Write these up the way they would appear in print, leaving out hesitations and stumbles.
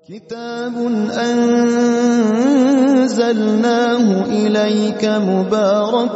کتاب انزلناه الیک مبارک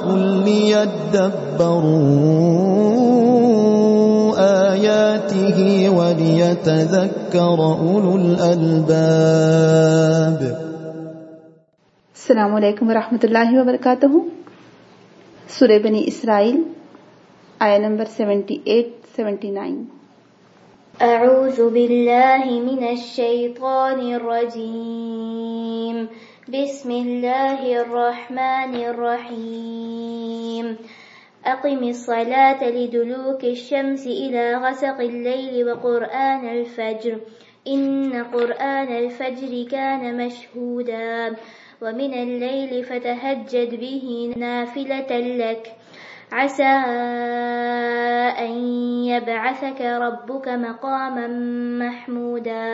لیدبروا آیاته ولیتذکر اولو الالباب۔ السلام علیکم ورحمۃ اللہ وبرکاتہ۔ سورہ بنی اسرائیل آیہ نمبر 78-79۔ اعوذ باللہ من الشیطان الرجیم، بسم اللہ الرحمن الرحیم۔ اقم الصلاة لدلوک الشمس الى غسق اللیل وقرآن الفجر ان قرآن الفجر كان مشهودا ومن الليل فتهجد به نافلة لك عسى أن يبعثك ربك مقاما محمودا۔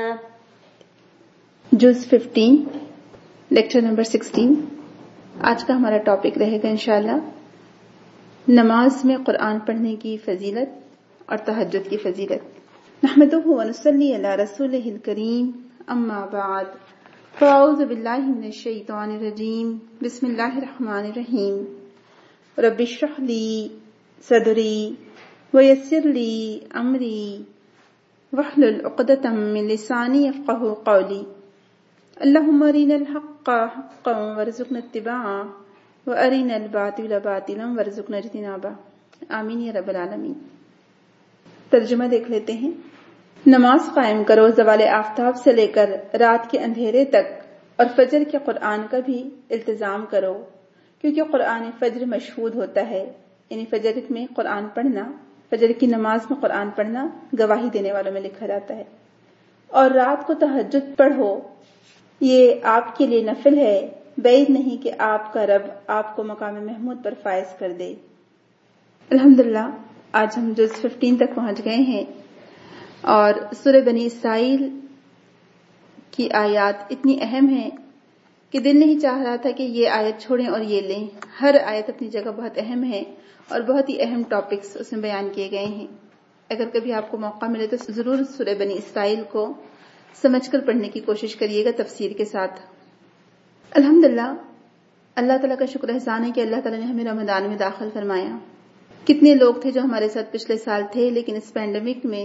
جز 15، لیکچر نمبر 16۔ آج کا ہمارا ٹاپک رہے گا انشاءاللہ نماز میں قرآن پڑھنے کی فضیلت اور تہجد کی فضیلت۔ نحمدہ ونصلی علی رسولہ الکریم، اما بعد، فاعوذ باللہ من الشیطان الرجیم، بسم اللہ الرحمن الرحیم۔ رب اشرح لی صدری ویسر لی امری واحلل عقدۃ من لسانی یفقہوا قولی۔ اللہم ارنا الحق حقا وارزقنا اتباعہ وارنا الباطل باطلا وارزقنا اجتنابہ، آمین یا رب العالمین۔ ترجمہ دیکھ لیتے ہیں۔ نماز قائم کرو زوال آفتاب سے لے کر رات کے اندھیرے تک، اور فجر کے قرآن کا بھی التزام کرو، کیونکہ قرآن فجر مشہود ہوتا ہے، یعنی فجر میں قرآن پڑھنا، فجر کی نماز میں قرآن پڑھنا گواہی دینے والوں میں لکھا جاتا ہے۔ اور رات کو تہجد پڑھو، یہ آپ کے لیے نفل ہے، بعید نہیں کہ آپ کا رب آپ کو مقام محمود پر فائز کر دے۔ الحمدللہ آج ہم جز 15 تک پہنچ گئے ہیں، اور سورہ بنی اسرائیل کی آیات اتنی اہم ہیں کہ دل نہیں چاہ رہا تھا کہ یہ آیت چھوڑیں اور یہ لیں۔ ہر آیت اپنی جگہ بہت اہم ہے اور بہت ہی اہم ٹاپکس اس میں بیان کیے گئے ہیں۔ اگر کبھی آپ کو موقع ملے تو ضرور سورہ بنی اسرائیل کو سمجھ کر پڑھنے کی کوشش کریے گا تفسیر کے ساتھ۔ الحمدللہ اللہ تعالیٰ کا شکر احسان ہے کہ اللہ تعالیٰ نے ہمیں رمضان میں داخل فرمایا۔ کتنے لوگ تھے جو ہمارے ساتھ پچھلے سال تھے، لیکن اس پینڈیمک میں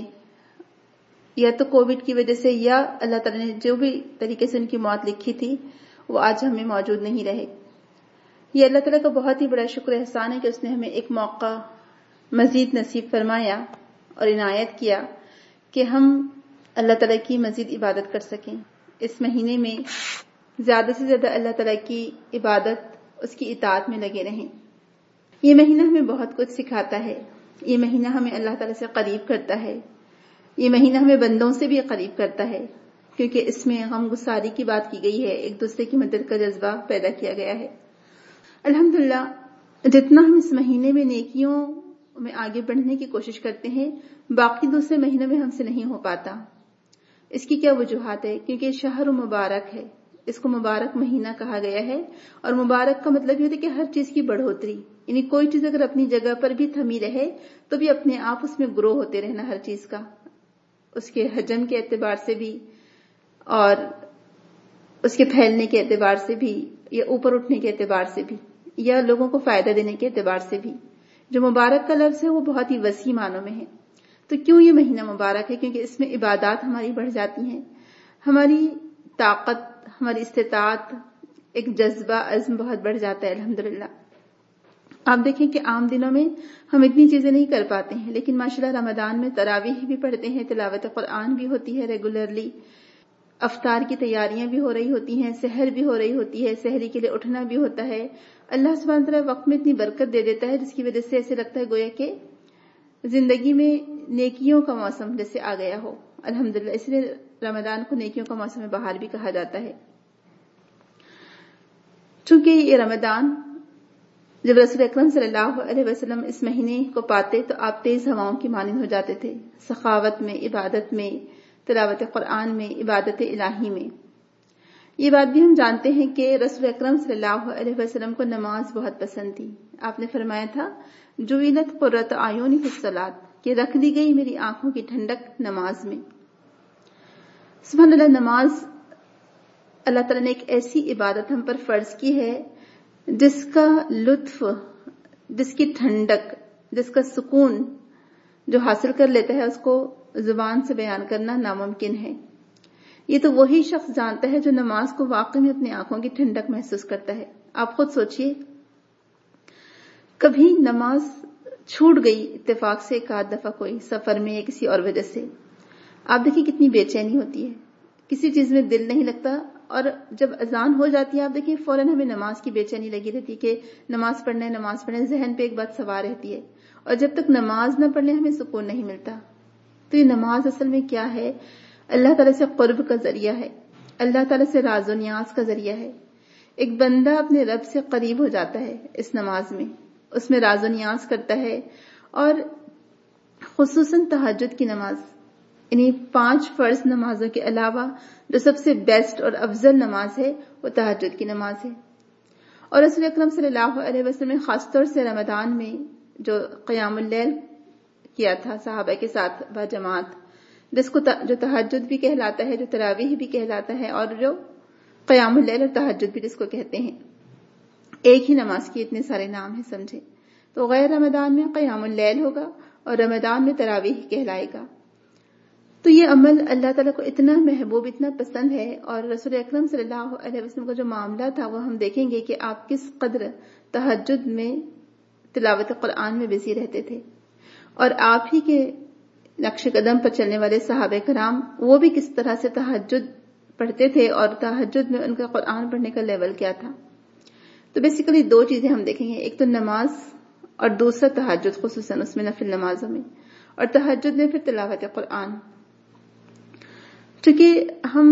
یا تو کووڈ کی وجہ سے یا اللہ تعالیٰ نے جو بھی طریقے سے ان کی موت لکھی تھی وہ آج ہمیں موجود نہیں رہے۔ یہ اللہ تعالیٰ کا بہت ہی بڑا شکر احسان ہے کہ اس نے ہمیں ایک موقع مزید نصیب فرمایا اور عنایت کیا کہ ہم اللہ تعالیٰ کی مزید عبادت کر سکیں۔ اس مہینے میں زیادہ سے زیادہ اللہ تعالیٰ کی عبادت، اس کی اطاعت میں لگے رہیں۔ یہ مہینہ ہمیں بہت کچھ سکھاتا ہے، یہ مہینہ ہمیں اللہ تعالیٰ سے قریب کرتا ہے، یہ مہینہ ہمیں بندوں سے بھی قریب کرتا ہے، کیونکہ اس میں غم گساری کی بات کی گئی ہے، ایک دوسرے کی مدد کا جذبہ پیدا کیا گیا ہے۔ الحمدللہ جتنا ہم اس مہینے میں نیکیوں میں آگے بڑھنے کی کوشش کرتے ہیں، باقی دوسرے مہینوں میں ہم سے نہیں ہو پاتا۔ اس کی کیا وجوہات ہے؟ کیونکہ شہر مبارک ہے، اس کو مبارک مہینہ کہا گیا ہے، اور مبارک کا مطلب یہ ہوتا ہے کہ ہر چیز کی بڑھوتری، یعنی کوئی چیز اگر اپنی جگہ پر بھی تھمی رہے تو بھی اپنے آپ اس میں گرو ہوتے رہنا، ہر چیز کا، اس کے حجم کے اعتبار سے بھی اور اس کے پھیلنے کے اعتبار سے بھی، یا اوپر اٹھنے کے اعتبار سے بھی، یا لوگوں کو فائدہ دینے کے اعتبار سے بھی۔ جو مبارک کا لفظ ہے وہ بہت ہی وسیع معنوں میں ہے۔ تو کیوں یہ مہینہ مبارک ہے؟ کیونکہ اس میں عبادات ہماری بڑھ جاتی ہیں، ہماری طاقت، ہماری استطاعت، ایک جذبہ، عزم بہت بڑھ جاتا ہے۔ الحمدللہ آپ دیکھیں کہ عام دنوں میں ہم اتنی چیزیں نہیں کر پاتے ہیں، لیکن ماشاءاللہ رمضان میں تراویح بھی پڑھتے ہیں، تلاوت قرآن بھی ہوتی ہے ریگولرلی، افطار کی تیاریاں بھی ہو رہی ہوتی ہیں، سحر بھی ہو رہی ہوتی ہے، سحری کے لیے اٹھنا بھی ہوتا ہے۔ اللہ سبحانہ وتعالیٰ وقت میں اتنی برکت دے دیتا ہے جس کی وجہ سے ایسے لگتا ہے گویا کہ زندگی میں نیکیوں کا موسم جیسے آ گیا ہو۔ الحمدللہ اس لیے رمضان کو نیکیوں کا موسم بہار بھی کہا جاتا ہے۔ چونکہ یہ رمضان، جب رسول اکرم صلی اللہ علیہ وسلم اس مہینے کو پاتے تو آپ تیز ہواؤں کی مانند ہو جاتے تھے، سخاوت میں، عبادت میں، تلاوت قرآن میں، عبادت الہی میں۔ یہ بات بھی ہم جانتے ہیں کہ رسول اکرم صلی اللہ علیہ وسلم کو نماز بہت پسند تھی۔ آپ نے فرمایا تھا جوئلت قرۃ اعینی فی الصلاۃ، کہ رکھ دی گئی میری آنکھوں کی ٹھنڈک نماز میں۔ سبحان اللہ، نماز اللہ تعالیٰ نے ایک ایسی عبادت ہم پر فرض کی ہے جس کا لطف، جس کی ٹھنڈک، جس کا سکون جو حاصل کر لیتا ہے اس کو زبان سے بیان کرنا ناممکن ہے۔ یہ تو وہی شخص جانتا ہے جو نماز کو واقعی میں اپنی آنکھوں کی ٹھنڈک محسوس کرتا ہے۔ آپ خود سوچئے، کبھی نماز چھوٹ گئی اتفاق سے ایک آدھ دفعہ کوئی سفر میں یا کسی اور وجہ سے، آپ دیکھیں کتنی بے چینی ہوتی ہے، کسی چیز میں دل نہیں لگتا، اور جب اذان ہو جاتی ہے آپ دیکھیں فوراً ہمیں نماز کی بے چینی لگی رہتی ہے کہ نماز پڑھنا، ذہن پہ ایک بات سوار رہتی ہے، اور جب تک نماز نہ پڑھ لیں ہمیں سکون نہیں ملتا۔ تو یہ نماز اصل میں کیا ہے؟ اللہ تعالیٰ سے قرب کا ذریعہ ہے، اللہ تعالیٰ سے راز و نیاز کا ذریعہ ہے۔ ایک بندہ اپنے رب سے قریب ہو جاتا ہے اس نماز میں، اس میں راز و نیاز کرتا ہے، اور خصوصاً تہجد کی نماز، یعنی 5 فرض نمازوں کے علاوہ جو سب سے بیسٹ اور افضل نماز ہے وہ تہجد کی نماز ہے۔ اور رسول اکرم صلی اللہ علیہ وسلم نے خاص طور سے رمضان میں جو قیام اللیل کیا تھا صحابہ کے ساتھ باجماعت، جس کو جو تہجد بھی کہلاتا ہے، جو تراویح بھی کہلاتا ہے، اور جو قیام اللیل اور تہجد بھی جس کو کہتے ہیں، ایک ہی نماز کی اتنے سارے نام ہیں سمجھے۔ تو غیر رمضان میں قیام اللیل ہوگا اور رمضان میں تراویح کہلائے گا۔ تو یہ عمل اللہ تعالیٰ کو اتنا محبوب، اتنا پسند ہے، اور رسول اکرم صلی اللہ علیہ وسلم کا جو معاملہ تھا وہ ہم دیکھیں گے کہ آپ کس قدر تہجد میں تلاوت قرآن میں بزی رہتے تھے، اور آپ ہی کے نقش قدم پر چلنے والے صحابہ کرام وہ بھی کس طرح سے تہجد پڑھتے تھے، اور تہجد میں ان کا قرآن پڑھنے کا لیول کیا تھا۔ تو بیسیکلی 2 چیزیں ہم دیکھیں گے، ایک تو نماز اور دوسرا تہجد، خصوصاً اس میں نفل نمازوں میں، اور تہجد میں پھر تلاوت قرآن۔ چونکہ ہم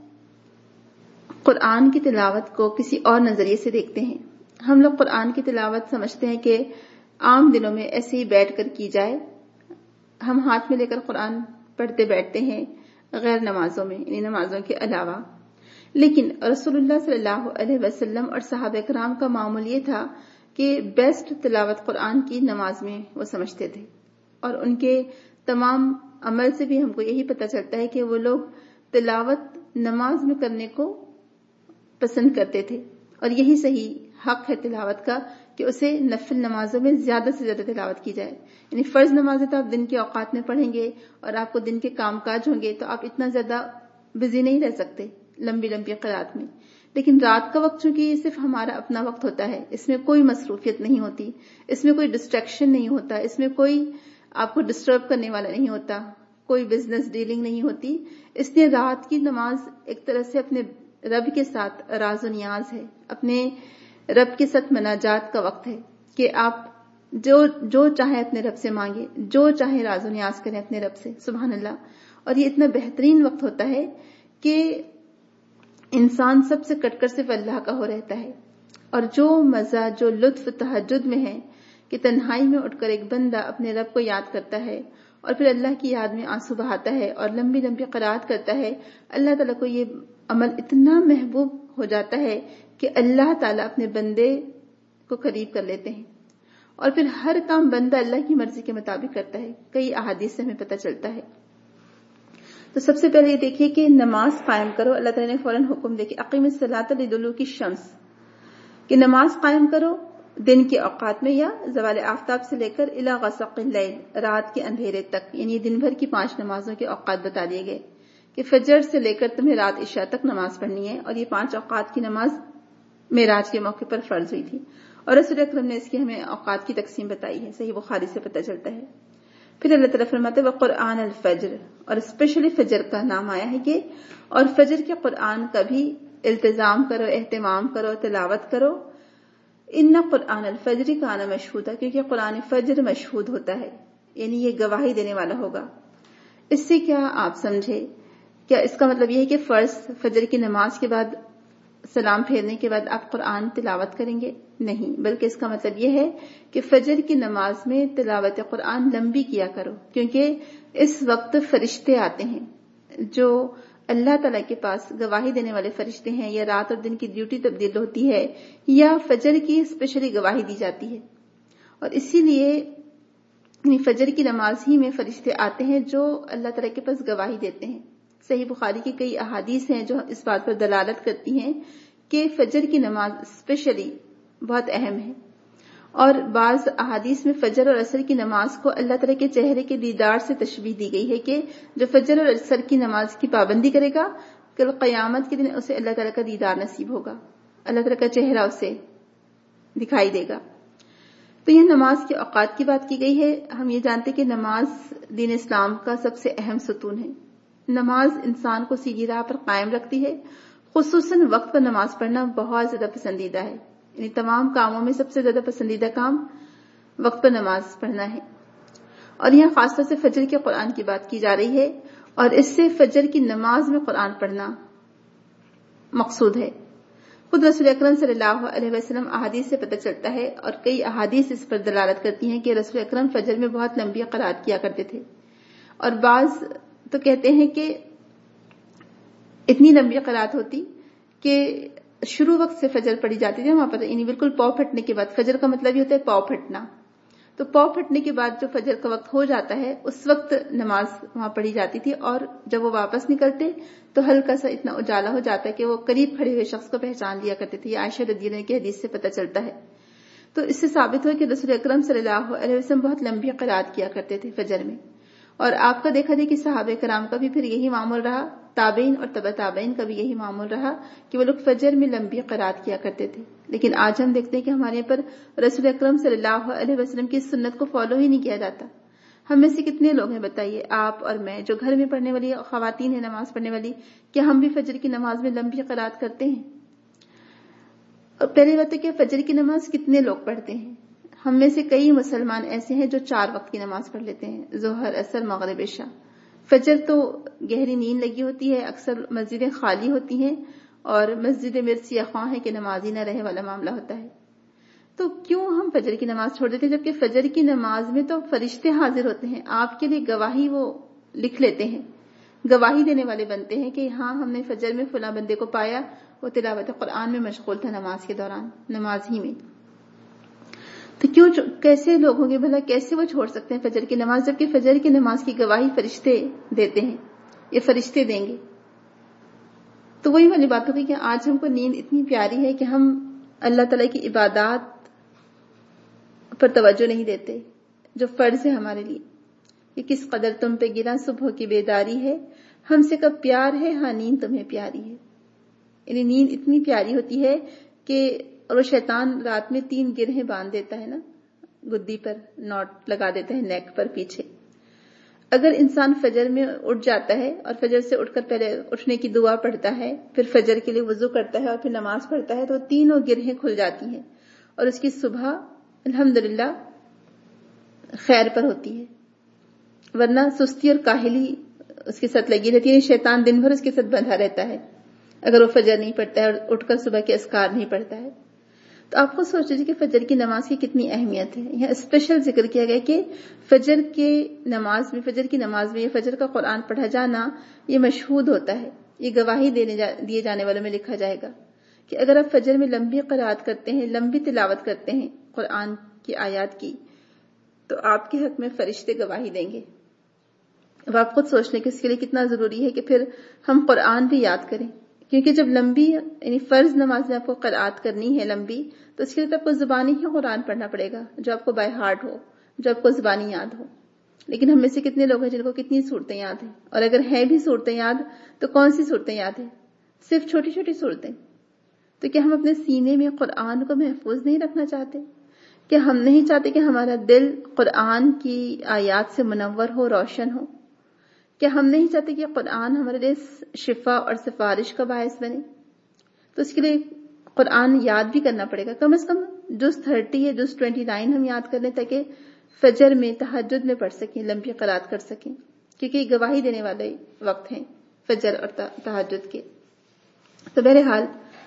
قرآن کی تلاوت کو کسی اور نظریے سے دیکھتے ہیں، ہم لوگ قرآن کی تلاوت سمجھتے ہیں کہ عام دنوں میں ایسے ہی بیٹھ کر کی جائے، ہم ہاتھ میں لے کر قرآن پڑھتے بیٹھتے ہیں غیر نمازوں میں، یعنی نمازوں کے علاوہ۔ لیکن رسول اللہ صلی اللہ علیہ وسلم اور صحابہ کرام کا معمول یہ تھا کہ بیسٹ تلاوت قرآن کی نماز میں وہ سمجھتے تھے، اور ان کے تمام عمل سے بھی ہم کو یہی پتہ چلتا ہے کہ وہ لوگ تلاوت نماز میں کرنے کو پسند کرتے تھے، اور یہی صحیح حق ہے تلاوت کا کہ اسے نفل نمازوں میں زیادہ سے زیادہ تلاوت کی جائے۔ یعنی فرض نمازیں تو آپ دن کے اوقات میں پڑھیں گے اور آپ کو دن کے کام کاج ہوں گے تو آپ اتنا زیادہ بزی نہیں رہ سکتے لمبی لمبی قرات میں، لیکن رات کا وقت چونکہ یہ صرف ہمارا اپنا وقت ہوتا ہے، اس میں کوئی مصروفیت نہیں ہوتی، اس میں کوئی ڈسٹریکشن نہیں ہوتا، اس میں کوئی آپ کو ڈسٹرب کرنے والا نہیں ہوتا، کوئی بزنس ڈیلنگ نہیں ہوتی، اس لیے رات کی نماز ایک طرح سے اپنے رب کے ساتھ راز و نیاز ہے، اپنے رب کے ساتھ مناجات کا وقت ہے کہ آپ جو چاہے اپنے رب سے مانگے، جو چاہے راز و نیاز کریں اپنے رب سے، سبحان اللہ۔ اور یہ اتنا بہترین وقت ہوتا ہے کہ انسان سب سے کٹ کر صرف اللہ کا ہو رہتا ہے، اور جو مزہ، جو لطف تہجد میں ہے کہ تنہائی میں اٹھ کر ایک بندہ اپنے رب کو یاد کرتا ہے اور پھر اللہ کی یاد میں آنسو بہاتا ہے اور لمبی لمبی قرات کرتا ہے، اللہ تعالیٰ کو یہ عمل اتنا محبوب ہو جاتا ہے کہ اللہ تعالیٰ اپنے بندے کو قریب کر لیتے ہیں، اور پھر ہر کام بندہ اللہ کی مرضی کے مطابق کرتا ہے۔ کئی احادیث سے ہمیں پتہ چلتا ہے۔ تو سب سے پہلے یہ دیکھیے کہ نماز قائم کرو، اللہ تعالیٰ نے فوراً حکم دے کہ اقیم الصلاۃ لدلوک الشمس، کہ نماز قائم کرو دن کے اوقات میں یا زوال آفتاب سے لے کر الی غسق اللیل، رات کے اندھیرے تک، یعنی دن بھر کی 5 نمازوں کے اوقات بتا دیے گئے کہ فجر سے لے کر تمہیں رات عشاء تک نماز پڑھنی ہے، اور یہ 5 اوقات کی نماز معراج کے موقع پر فرض ہوئی تھی، اور رسول اکرم نے اس کی ہمیں اوقات کی تقسیم بتائی ہے، صحیح بخاری سے پتہ چلتا ہے۔ پھر اللہ تعالیٰ فرماتے ہیں وقرآن الفجر، اور اسپیشلی فجر کا نام آیا ہے کہ، اور فجر کے قرآن کا بھی التزام کرو، اہتمام کرو، تلاوت کرو۔ ان قرآن الفجر کان مشہودا، کیونکہ قرآن فجر مشہود ہوتا ہے، یعنی یہ گواہی دینے والا ہوگا۔ اس سے کیا آپ سمجھے؟ کیا اس کا مطلب یہ ہے کہ فرض فجر کی نماز کے بعد سلام پھیرنے کے بعد آپ قرآن تلاوت کریں گے؟ نہیں، بلکہ اس کا مطلب یہ ہے کہ فجر کی نماز میں تلاوت قرآن لمبی کیا کرو، کیونکہ اس وقت فرشتے آتے ہیں جو اللہ تعالیٰ کے پاس گواہی دینے والے فرشتے ہیں، یا رات اور دن کی ڈیوٹی تبدیل ہوتی ہے، یا فجر کی اسپیشلی گواہی دی جاتی ہے، اور اسی لیے فجر کی نماز ہی میں فرشتے آتے ہیں جو اللہ تعالیٰ کے پاس گواہی دیتے ہیں، صحیح بخاری کی کئی احادیث ہیں جو اس بات پر دلالت کرتی ہیں کہ فجر کی نماز اسپیشلی بہت اہم ہے، اور بعض احادیث میں فجر اور عصر کی نماز کو اللہ تعالیٰ کے چہرے کے دیدار سے تشبیہ دی گئی ہے کہ جو فجر اور عصر کی نماز کی پابندی کرے گا کل قیامت کے دن اسے اللہ تعالیٰ کا دیدار نصیب ہوگا، اللہ تعالیٰ کا چہرہ اسے دکھائی دے گا۔ تو یہ نماز کے اوقات کی بات کی گئی ہے۔ ہم یہ جانتے کہ نماز دین اسلام کا سب سے اہم ستون ہے۔ نماز انسان کو سیدھی راہ پر قائم رکھتی ہے، خصوصاً وقت پر نماز پڑھنا بہت زیادہ پسندیدہ ہے، یعنی تمام کاموں میں سب سے زیادہ پسندیدہ کام وقت پر نماز پڑھنا ہے۔ اور یہاں خاص طور سے فجر کے قرآن کی بات کی جا رہی ہے، اور اس سے فجر کی نماز میں قرآن پڑھنا مقصود ہے۔ خود رسول اکرم صلی اللہ علیہ وسلم احادیث سے پتہ چلتا ہے، اور کئی احادیث اس پر دلالت کرتی ہیں کہ رسول اکرم فجر میں بہت لمبی قرات کیا کرتے تھے، اور بعض تو کہتے ہیں کہ اتنی لمبی قرات ہوتی کہ شروع وقت سے فجر پڑھی جاتی تھی وہاں پر، یعنی بالکل پاؤں پھٹنے کے بعد۔ فجر کا مطلب یہ ہوتا ہے پاؤں پھٹنا، تو پاؤں پھٹنے کے بعد جو فجر کا وقت ہو جاتا ہے اس وقت نماز وہاں پڑھی جاتی تھی، اور جب وہ واپس نکلتے تو ہلکا سا اتنا اجالا ہو جاتا ہے کہ وہ قریب کھڑے ہوئے شخص کو پہچان لیا کرتے تھے۔ یہ عائشہ رضی اللہ عنہا کی حدیث سے پتہ چلتا ہے۔ تو اس سے ثابت ہوا کہ رسول اکرم صلی اللہ علیہ وسلم بہت لمبی قرات کیا کرتے تھے فجر میں، اور آپ کا دیکھا کہ صحابہ کرام کا بھی پھر یہی معمول رہا، تابعین اور تبع تابعین کا بھی یہی معمول رہا کہ وہ لوگ فجر میں لمبی قرات کیا کرتے تھے۔ لیکن آج ہم دیکھتے ہیں کہ ہمارے پر رسول اکرم صلی اللہ علیہ وسلم کی سنت کو فالو ہی نہیں کیا جاتا۔ ہم میں سے کتنے لوگ ہیں بتائیے، آپ اور میں جو گھر میں پڑھنے والی خواتین ہیں، نماز پڑھنے والی، کہ ہم بھی فجر کی نماز میں لمبی قرات کرتے ہیں؟ اور پہلی بات ہے کہ فجر کی نماز کتنے لوگ پڑھتے ہیں؟ ہم میں سے کئی مسلمان ایسے ہیں جو 4 وقت کی نماز پڑھ لیتے ہیں، ظہر، عصر، مغرب، عشاء۔ فجر تو گہری نیند لگی ہوتی ہے، اکثر مسجدیں خالی ہوتی ہیں، اور مسجد مرچ یا خواہ ہے کہ نماز ہی نہ رہے والا معاملہ ہوتا ہے۔ تو کیوں ہم فجر کی نماز چھوڑ دیتے ہیں، جبکہ فجر کی نماز میں تو فرشتے حاضر ہوتے ہیں، آپ کے لیے گواہی وہ لکھ لیتے ہیں، گواہی دینے والے بنتے ہیں کہ ہاں ہم نے فجر میں فلاں بندے کو پایا، وہ تلاوت قرآن میں مشغول تھا نماز کے دوران، نماز ہی میں۔ تو کیوں کیسے لوگ ہوں گے بھلا، کیسے وہ چھوڑ سکتے ہیں فجر کی نماز، جبکہ فجر کی نماز کی گواہی فرشتے دیتے ہیں، یہ فرشتے دیں گے۔ تو وہی والی بات ہوگی کہ آج ہم کو نیند اتنی پیاری ہے کہ ہم اللہ تعالیٰ کی عبادات پر توجہ نہیں دیتے جو فرض ہے ہمارے لیے، کہ کس قدر تم پہ گرا صبح کی بیداری ہے، ہم سے کب پیار ہے، ہاں نیند تمہیں پیاری ہے۔ یعنی نیند اتنی پیاری ہوتی ہے کہ، اور وہ شیطان رات میں 3 گرہیں باندھ دیتا ہے نا، گدی پر نوٹ لگا دیتا ہے، نیک پر پیچھے۔ اگر انسان فجر میں اٹھ جاتا ہے اور فجر سے اٹھ کر پہلے اٹھنے کی دعا پڑھتا ہے، پھر فجر کے لیے وضو کرتا ہے اور پھر نماز پڑھتا ہے، تو 3 گرہیں کھل جاتی ہیں، اور اس کی صبح الحمدللہ خیر پر ہوتی ہے، ورنہ سستی اور کاہلی اس کے ساتھ لگی رہتی ہے۔ شیطان دن بھر اس کے ساتھ بندھا رہتا ہے اگر وہ فجر نہیں پڑھتا ہے اور اٹھ کر صبح کے اذکار نہیں پڑھتا ہے۔ تو آپ خود سوچ لیجیے کہ فجر کی نماز کی کتنی اہمیت ہے۔ یہاں اسپیشل ذکر کیا گیا کہ فجر کی نماز میں یہ فجر کا قرآن پڑھا جانا یہ مشہود ہوتا ہے، یہ گواہی دیے جانے والوں میں لکھا جائے گا کہ اگر آپ فجر میں لمبی قرات کرتے ہیں، لمبی تلاوت کرتے ہیں قرآن کی آیات کی، تو آپ کے حق میں فرشتے گواہی دیں گے۔ اب آپ خود سوچ لیں کہ اس کے لیے کتنا ضروری ہے کہ پھر ہم قرآن بھی یاد کریں، کیونکہ جب لمبی یعنی فرض نماز میں آپ کو قرات کرنی ہے لمبی، تو اس کے لیے تو آپ کو زبانی ہی قرآن پڑھنا پڑے گا جو آپ کو بائی ہارٹ ہو، جو آپ کو زبانی یاد ہو۔ لیکن ہم میں سے کتنے لوگ ہیں جن کو کتنی صورتیں یاد ہیں، اور اگر ہیں بھی صورتیں یاد تو کون سی صورتیں یاد ہیں؟ صرف چھوٹی چھوٹی صورتیں۔ تو کیا ہم اپنے سینے میں قرآن کو محفوظ نہیں رکھنا چاہتے؟ کیا ہم نہیں چاہتے کہ ہمارا دل قرآن کی آیات سے منور ہو، روشن ہو؟ کیا ہم نہیں چاہتے کہ قرآن ہمارے لیے شفا اور سفارش کا باعث بنے؟ تو اس کے لیے قرآن یاد بھی کرنا پڑے گا، کم از کم جز 30 یا جز 29 ہم یاد کر لیں، تاکہ فجر میں تہجد میں پڑھ سکیں، لمبی قرات کر سکیں، کیونکہ یہ گواہی دینے والے وقت ہیں فجر اور تہجد کے۔ تو بہرحال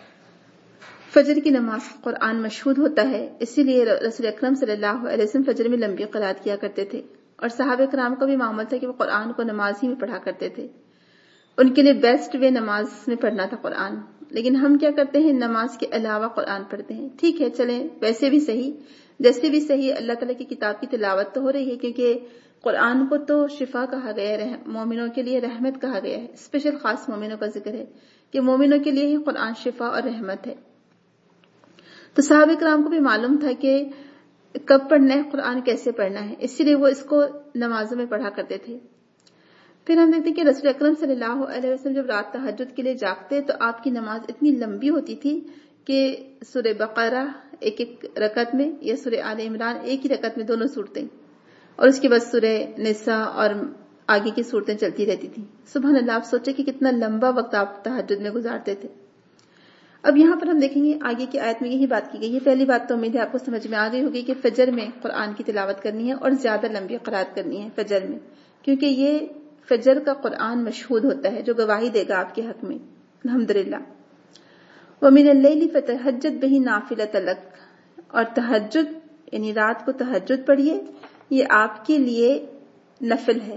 فجر کی نماز قرآن مشہود ہوتا ہے، اسی لیے رسول اکرم صلی اللہ علیہ وسلم فجر میں لمبی قرات کیا کرتے تھے، اور صحابہ کرام کا بھی معمول تھا کہ وہ قرآن کو نماز ہی میں پڑھا کرتے تھے۔ ان کے لیے بیسٹ وے نماز میں پڑھنا تھا قرآن۔ لیکن ہم کیا کرتے ہیں، نماز کے علاوہ قرآن پڑھتے ہیں۔ ٹھیک ہے، چلیں، ویسے بھی صحیح، جیسے بھی صحیح، اللہ تعالیٰ کی کتاب کی تلاوت تو ہو رہی ہے، کیونکہ قرآن کو تو شفا کہا گیا ہے، مومنوں کے لیے رحمت کہا گیا ہے، اسپیشل خاص مومنوں کا ذکر ہے کہ مومنوں کے لیے ہی قرآن شفا اور رحمت ہے۔ تو صحابہ کرام کو بھی معلوم تھا کہ کب پڑھنا ہے، قرآن کیسے پڑھنا ہے، اسی لیے وہ اس کو نمازوں میں پڑھا کرتے تھے۔ پھر ہم دیکھتے ہیں کہ رسول اکرم صلی اللہ علیہ وسلم جب رات تہجد کے لیے جاگتے تو آپ کی نماز اتنی لمبی ہوتی تھی کہ سورہ بقرہ ایک ایک رکعت میں یا سورہ آل عمران ایک ہی رکعت میں دونوں صورتیں، اور اس کے بعد سورہ نساء اور آگے کی صورتیں چلتی رہتی تھیں۔ سبحان اللہ، آپ سوچیں کہ کتنا لمبا وقت آپ تہجد میں گزارتے تھے۔ اب یہاں پر ہم دیکھیں گے آگے کی آیت میں یہی بات کی گئی ہے۔ پہلی بات تو امید ہے آپ کو سمجھ میں آ گئی ہوگی کہ فجر میں قرآن کی تلاوت کرنی ہے اور زیادہ لمبی قرات کرنی ہے فجر میں، کیونکہ یہ فجر کا قرآن مشہود ہوتا ہے جو گواہی دے گا آپ کے حق میں۔ الحمدللہ۔ وَمِنَ اللَّيْلِ فَتَهَجَّدْ بِهِ نَافِلَةً لَكَ، اور تہجد یعنی رات کو تہجد پڑھیے، یہ آپ کے لیے نفل ہے۔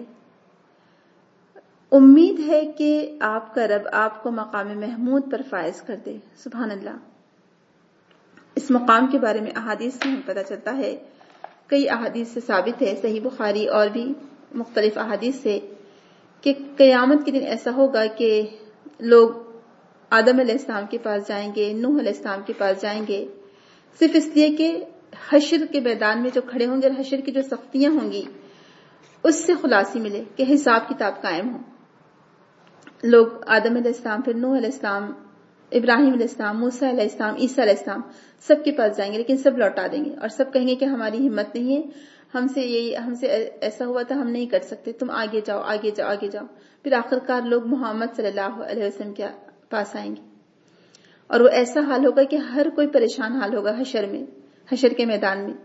امید ہے کہ آپ کا رب آپ کو مقام محمود پر فائز کر دے۔ سبحان اللہ۔ اس مقام کے بارے میں احادیث سے ہمیں پتہ چلتا ہے، کئی احادیث سے ثابت ہے، صحیح بخاری اور بھی مختلف احادیث سے، کہ قیامت کے دن ایسا ہوگا کہ لوگ آدم علیہ السلام کے پاس جائیں گے، نوح علیہ السلام کے پاس جائیں گے، صرف اس لیے کہ حشر کے میدان میں جو کھڑے ہوں گے اور حشر کی جو سختیاں ہوں گی اس سے خلاصی ملے کہ حساب کتاب قائم ہو۔ لوگ آدم علیہ السلام، پھر نوح علیہ السلام، ابراہیم علیہ السلام، موسیٰ علیہ السلام، عیسیٰ علیہ السلام، سب کے پاس جائیں گے، لیکن سب لوٹا دیں گے اور سب کہیں گے کہ ہماری ہمت نہیں ہے، ہم سے ایسا ہوا تھا، ہم نہیں کر سکتے، تم آگے جاؤ آگے جاؤ آگے جاؤ۔ پھر آخرکار لوگ محمد صلی اللہ علیہ وسلم کے پاس آئیں گے اور وہ ایسا حال ہوگا کہ ہر کوئی پریشان حال ہوگا حشر میں، حشر کے میدان میں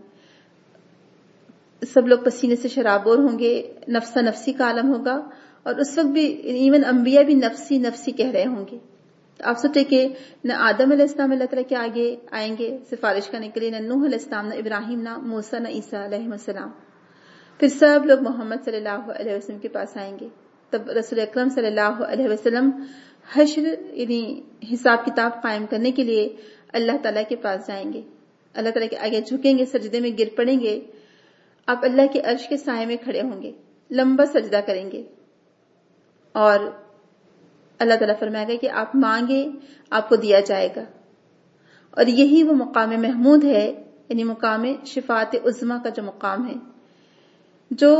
سب لوگ پسینے سے شرابور ہوں گے، نفسا نفسی کا عالم ہوگا، اور اس وقت بھی ایون انبیاء بھی نفسی نفسی کہہ رہے ہوں گے۔ آپ سوچیں کہ نہ آدم علیہ السلام اللہ تعالیٰ کے آگے آئیں گے سفارش کرنے کے لیے، نہ نوح علیہ السلام، نہ ابراہیم، نہ موسیٰ، نہ عیسیٰ علیہ السلام، پھر سب لوگ محمد صلی اللہ علیہ وسلم کے پاس آئیں گے۔ تب رسول اکرم صلی اللہ علیہ وسلم حشر یعنی حساب کتاب قائم کرنے کے لیے اللہ تعالیٰ کے پاس جائیں گے، اللہ تعالیٰ کے آگے جھکیں گے، سجدے میں گر پڑیں گے، آپ اللہ کے عرش کے سائے میں کھڑے ہوں گے، لمبا سجدہ کریں گے، اور اللہ تعالیٰ فرمائے گا کہ آپ مانگے آپ کو دیا جائے گا۔ اور یہی وہ مقام محمود ہے، یعنی مقام شفاعت عظمیٰ کا جو مقام ہے، جو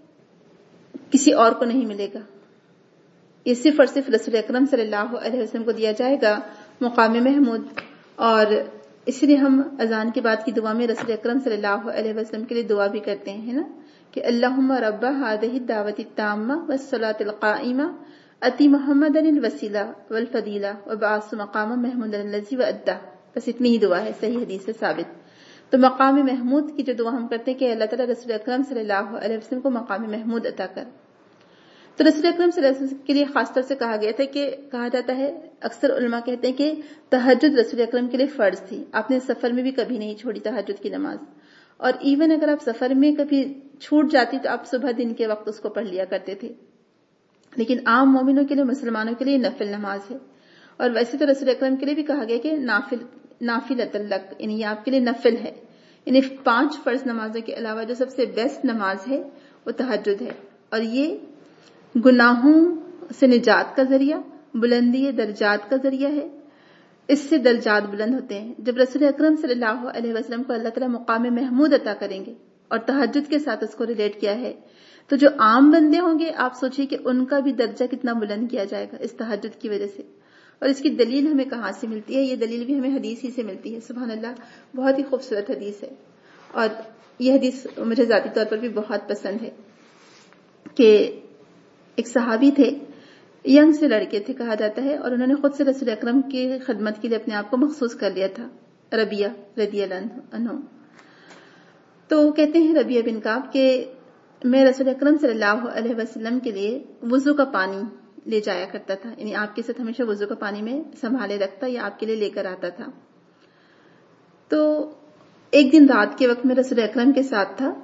کسی اور کو نہیں ملے گا، یہ صرف اور صرف رسول اکرم صلی اللہ علیہ وسلم کو دیا جائے گا، مقام محمود۔ اور اس لیے ہم اذان کے بعد کی دعا میں رسول اکرم صلی اللہ علیہ وسلم کے لیے دعا بھی کرتے ہیں، ہے نا، کہ اللہم رب هذه الدعوة التامة والصلاة القائمة اتی محمد الوسیلہ والفضیلہ وبعث مقام محمود الذی وعدہ۔ بس اتنی ہی دعا ہے، صحیح حدیث سے ثابت۔ تو مقام محمود کی جو دعا ہم کرتے ہیں کہ اللہ تعالیٰ رسول اکرم صلی اللہ علیہ وسلم کو مقام محمود عطا کر۔ تو رسول اکرم صلی اللہ علیہ وسلم کے لیے خاص طور سے کہا گیا تھا کہ کہا جاتا ہے، اکثر علماء کہتے ہیں کہ تہجد رسول اکرم کے لیے فرض تھی، آپ نے سفر میں بھی کبھی نہیں چھوڑی تہجد کی نماز، اور ایون اگر آپ سفر میں کبھی چھوٹ جاتی تو آپ صبح دن کے وقت اس کو پڑھ لیا کرتے تھے۔ لیکن عام مومنوں کے لیے، مسلمانوں کے لیے نفل نماز ہے، اور ویسے تو رسول اکرم کے لیے بھی کہا گیا کہ نافلۃ لک، یعنی یہ آپ کے لیے نفل ہے، یعنی 5 فرض نمازوں کے علاوہ جو سب سے بیسٹ نماز ہے وہ تہجد ہے، اور یہ گناہوں سے نجات کا ذریعہ، بلندی درجات کا ذریعہ ہے، اس سے درجات بلند ہوتے ہیں۔ جب رسول اکرم صلی اللہ علیہ وسلم کو اللہ تعالیٰ مقام محمود عطا کریں گے اور تہجد کے ساتھ اس کو ریلیٹ کیا ہے، تو جو عام بندے ہوں گے آپ سوچیے کہ ان کا بھی درجہ کتنا بلند کیا جائے گا اس تہجد کی وجہ سے۔ اور اس کی دلیل ہمیں کہاں سے ملتی ہے؟ یہ دلیل بھی ہمیں حدیث ہی سے ملتی ہے۔ سبحان اللہ، بہت ہی خوبصورت حدیث ہے، اور یہ حدیث مجھے ذاتی طور پر بھی بہت پسند ہے، کہ ایک صحابی تھے، ینگ سے لڑکے تھے کہا جاتا ہے، اور انہوں نے خود سے رسول اکرم کی خدمت کے لیے اپنے آپ کو مخصوص کر لیا تھا، ربیہ رضی اللہ عنہ۔ تو کہتے ہیں ربیہ بن کعب کہ میں رسول اکرم صلی اللہ علیہ وسلم کے لیے وضو کا پانی لے جایا کرتا تھا، یعنی آپ کے ساتھ ہمیشہ وضو کا پانی میں سنبھالے رکھتا یا آپ کے لیے لے کر آتا تھا۔ تو ایک دن رات کے وقت میں رسول اکرم کے ساتھ تھا،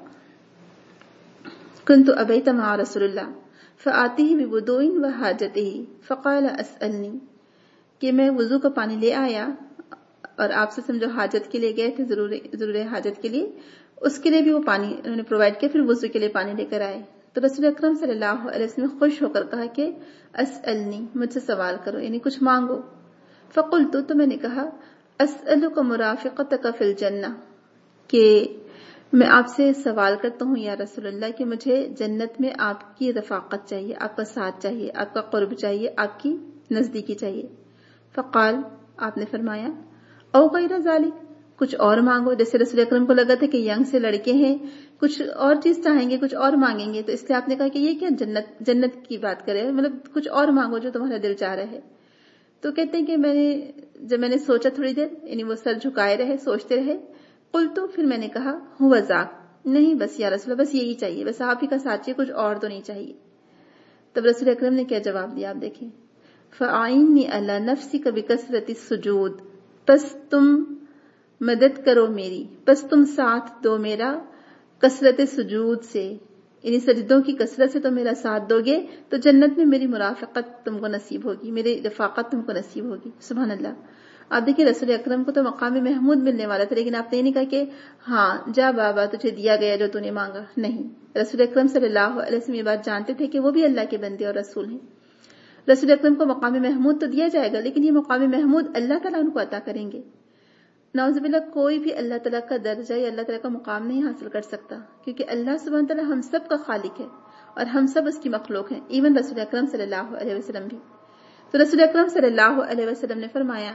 کنت ابیت مع رسول اللہ فآتیہ بوضوء وحاجتہ فقال اسألنی، کہ میں وضو کا پانی لے آیا اور آپ سے سمجھو حاجت کے لیے گئے تھے، ضرور حاجت کے لیے، اس کے لیے بھی وہ پانی انہوں نے پرووائڈ کیا، پھر وضو کے لیے پانی لے کر آئے۔ تو رسول اکرم صلی اللہ علیہ وسلم نے خوش ہو کر کہا کہ اسألنی، مجھ سے سوال کرو، یعنی کچھ مانگو. فقلت، تو میں نے کہا اسألک مرافقتک فی الجنہ، کہ میں آپ سے سوال کرتا ہوں یا رسول اللہ کہ مجھے جنت میں آپ کی رفاقت چاہیے، آپ کا ساتھ چاہیے، آپ کا قرب چاہیے، آپ کی نزدیکی چاہیے. فقال، آپ نے فرمایا او غیر ذالک، کچھ اور مانگو. جیسے رسول اکرم کو لگا تھا کہ ینگ سے لڑکے ہیں، کچھ اور چیز چاہیں گے، کچھ اور مانگیں گے، تو اس لیے آپ نے کہا کہ یہ کیا جنت کی بات کرے، مطلب کچھ اور مانگو جو تمہارا دل چاہ رہا ہے. تو کہتے ہیں کہ جب میں نے سوچا تھوڑی دیر، یعنی وہ سر جھکائے رہے، سوچتے رہے. قلت، پھر میں نے کہا ہوا ذاک، نہیں بس یا رسول اللہ، بس یہی چاہیے، بس آپ ہی کا ساتھ چاہیے، کچھ اور تو نہیں چاہیے. تب رسول اکرم نے کیا جواب دیا آپ دیکھیں، فَأَعِنِّي عَلَى نَفْسِكَ بِكَثْرَةِ السُّجُودِ، پس تم مدد کرو میری، پس تم ساتھ دو میرا کثرت سجود سے، یعنی سجدوں کی کثرت سے تم میرا ساتھ دو گے تو جنت میں میری مرافقت تم کو نصیب ہوگی، میری رفاقت تم کو نصیب ہوگی. سبحان اللہ. آپ دیکھیں رسول اکرم کو تو مقام محمود ملنے والا تھا، لیکن آپ نے نہیں کہا کہ ہاں جا بابا تجھے دیا گیا جو تو نے مانگا. نہیں، رسول اکرم صلی اللہ علیہ وسلم یہ بات جانتے تھے کہ وہ بھی اللہ کے بندے اور رسول ہیں. رسول اکرم کو مقام محمود تو دیا جائے گا، لیکن یہ مقام محمود اللہ تعالیٰ ان کو عطا کریں گے. نعوذ باللہ، کوئی بھی اللہ تعالیٰ کا درجہ یا اللہ تعالیٰ کا مقام نہیں حاصل کر سکتا، کیونکہ اللہ سبحانہ تعالیٰ ہم سب کا خالق ہے اور ہم سب اس کی مخلوق ہیں، ایون رسول اکرم صلی اللہ علیہ وسلم بھی. تو رسول اکرم صلی اللہ علیہ وسلم نے فرمایا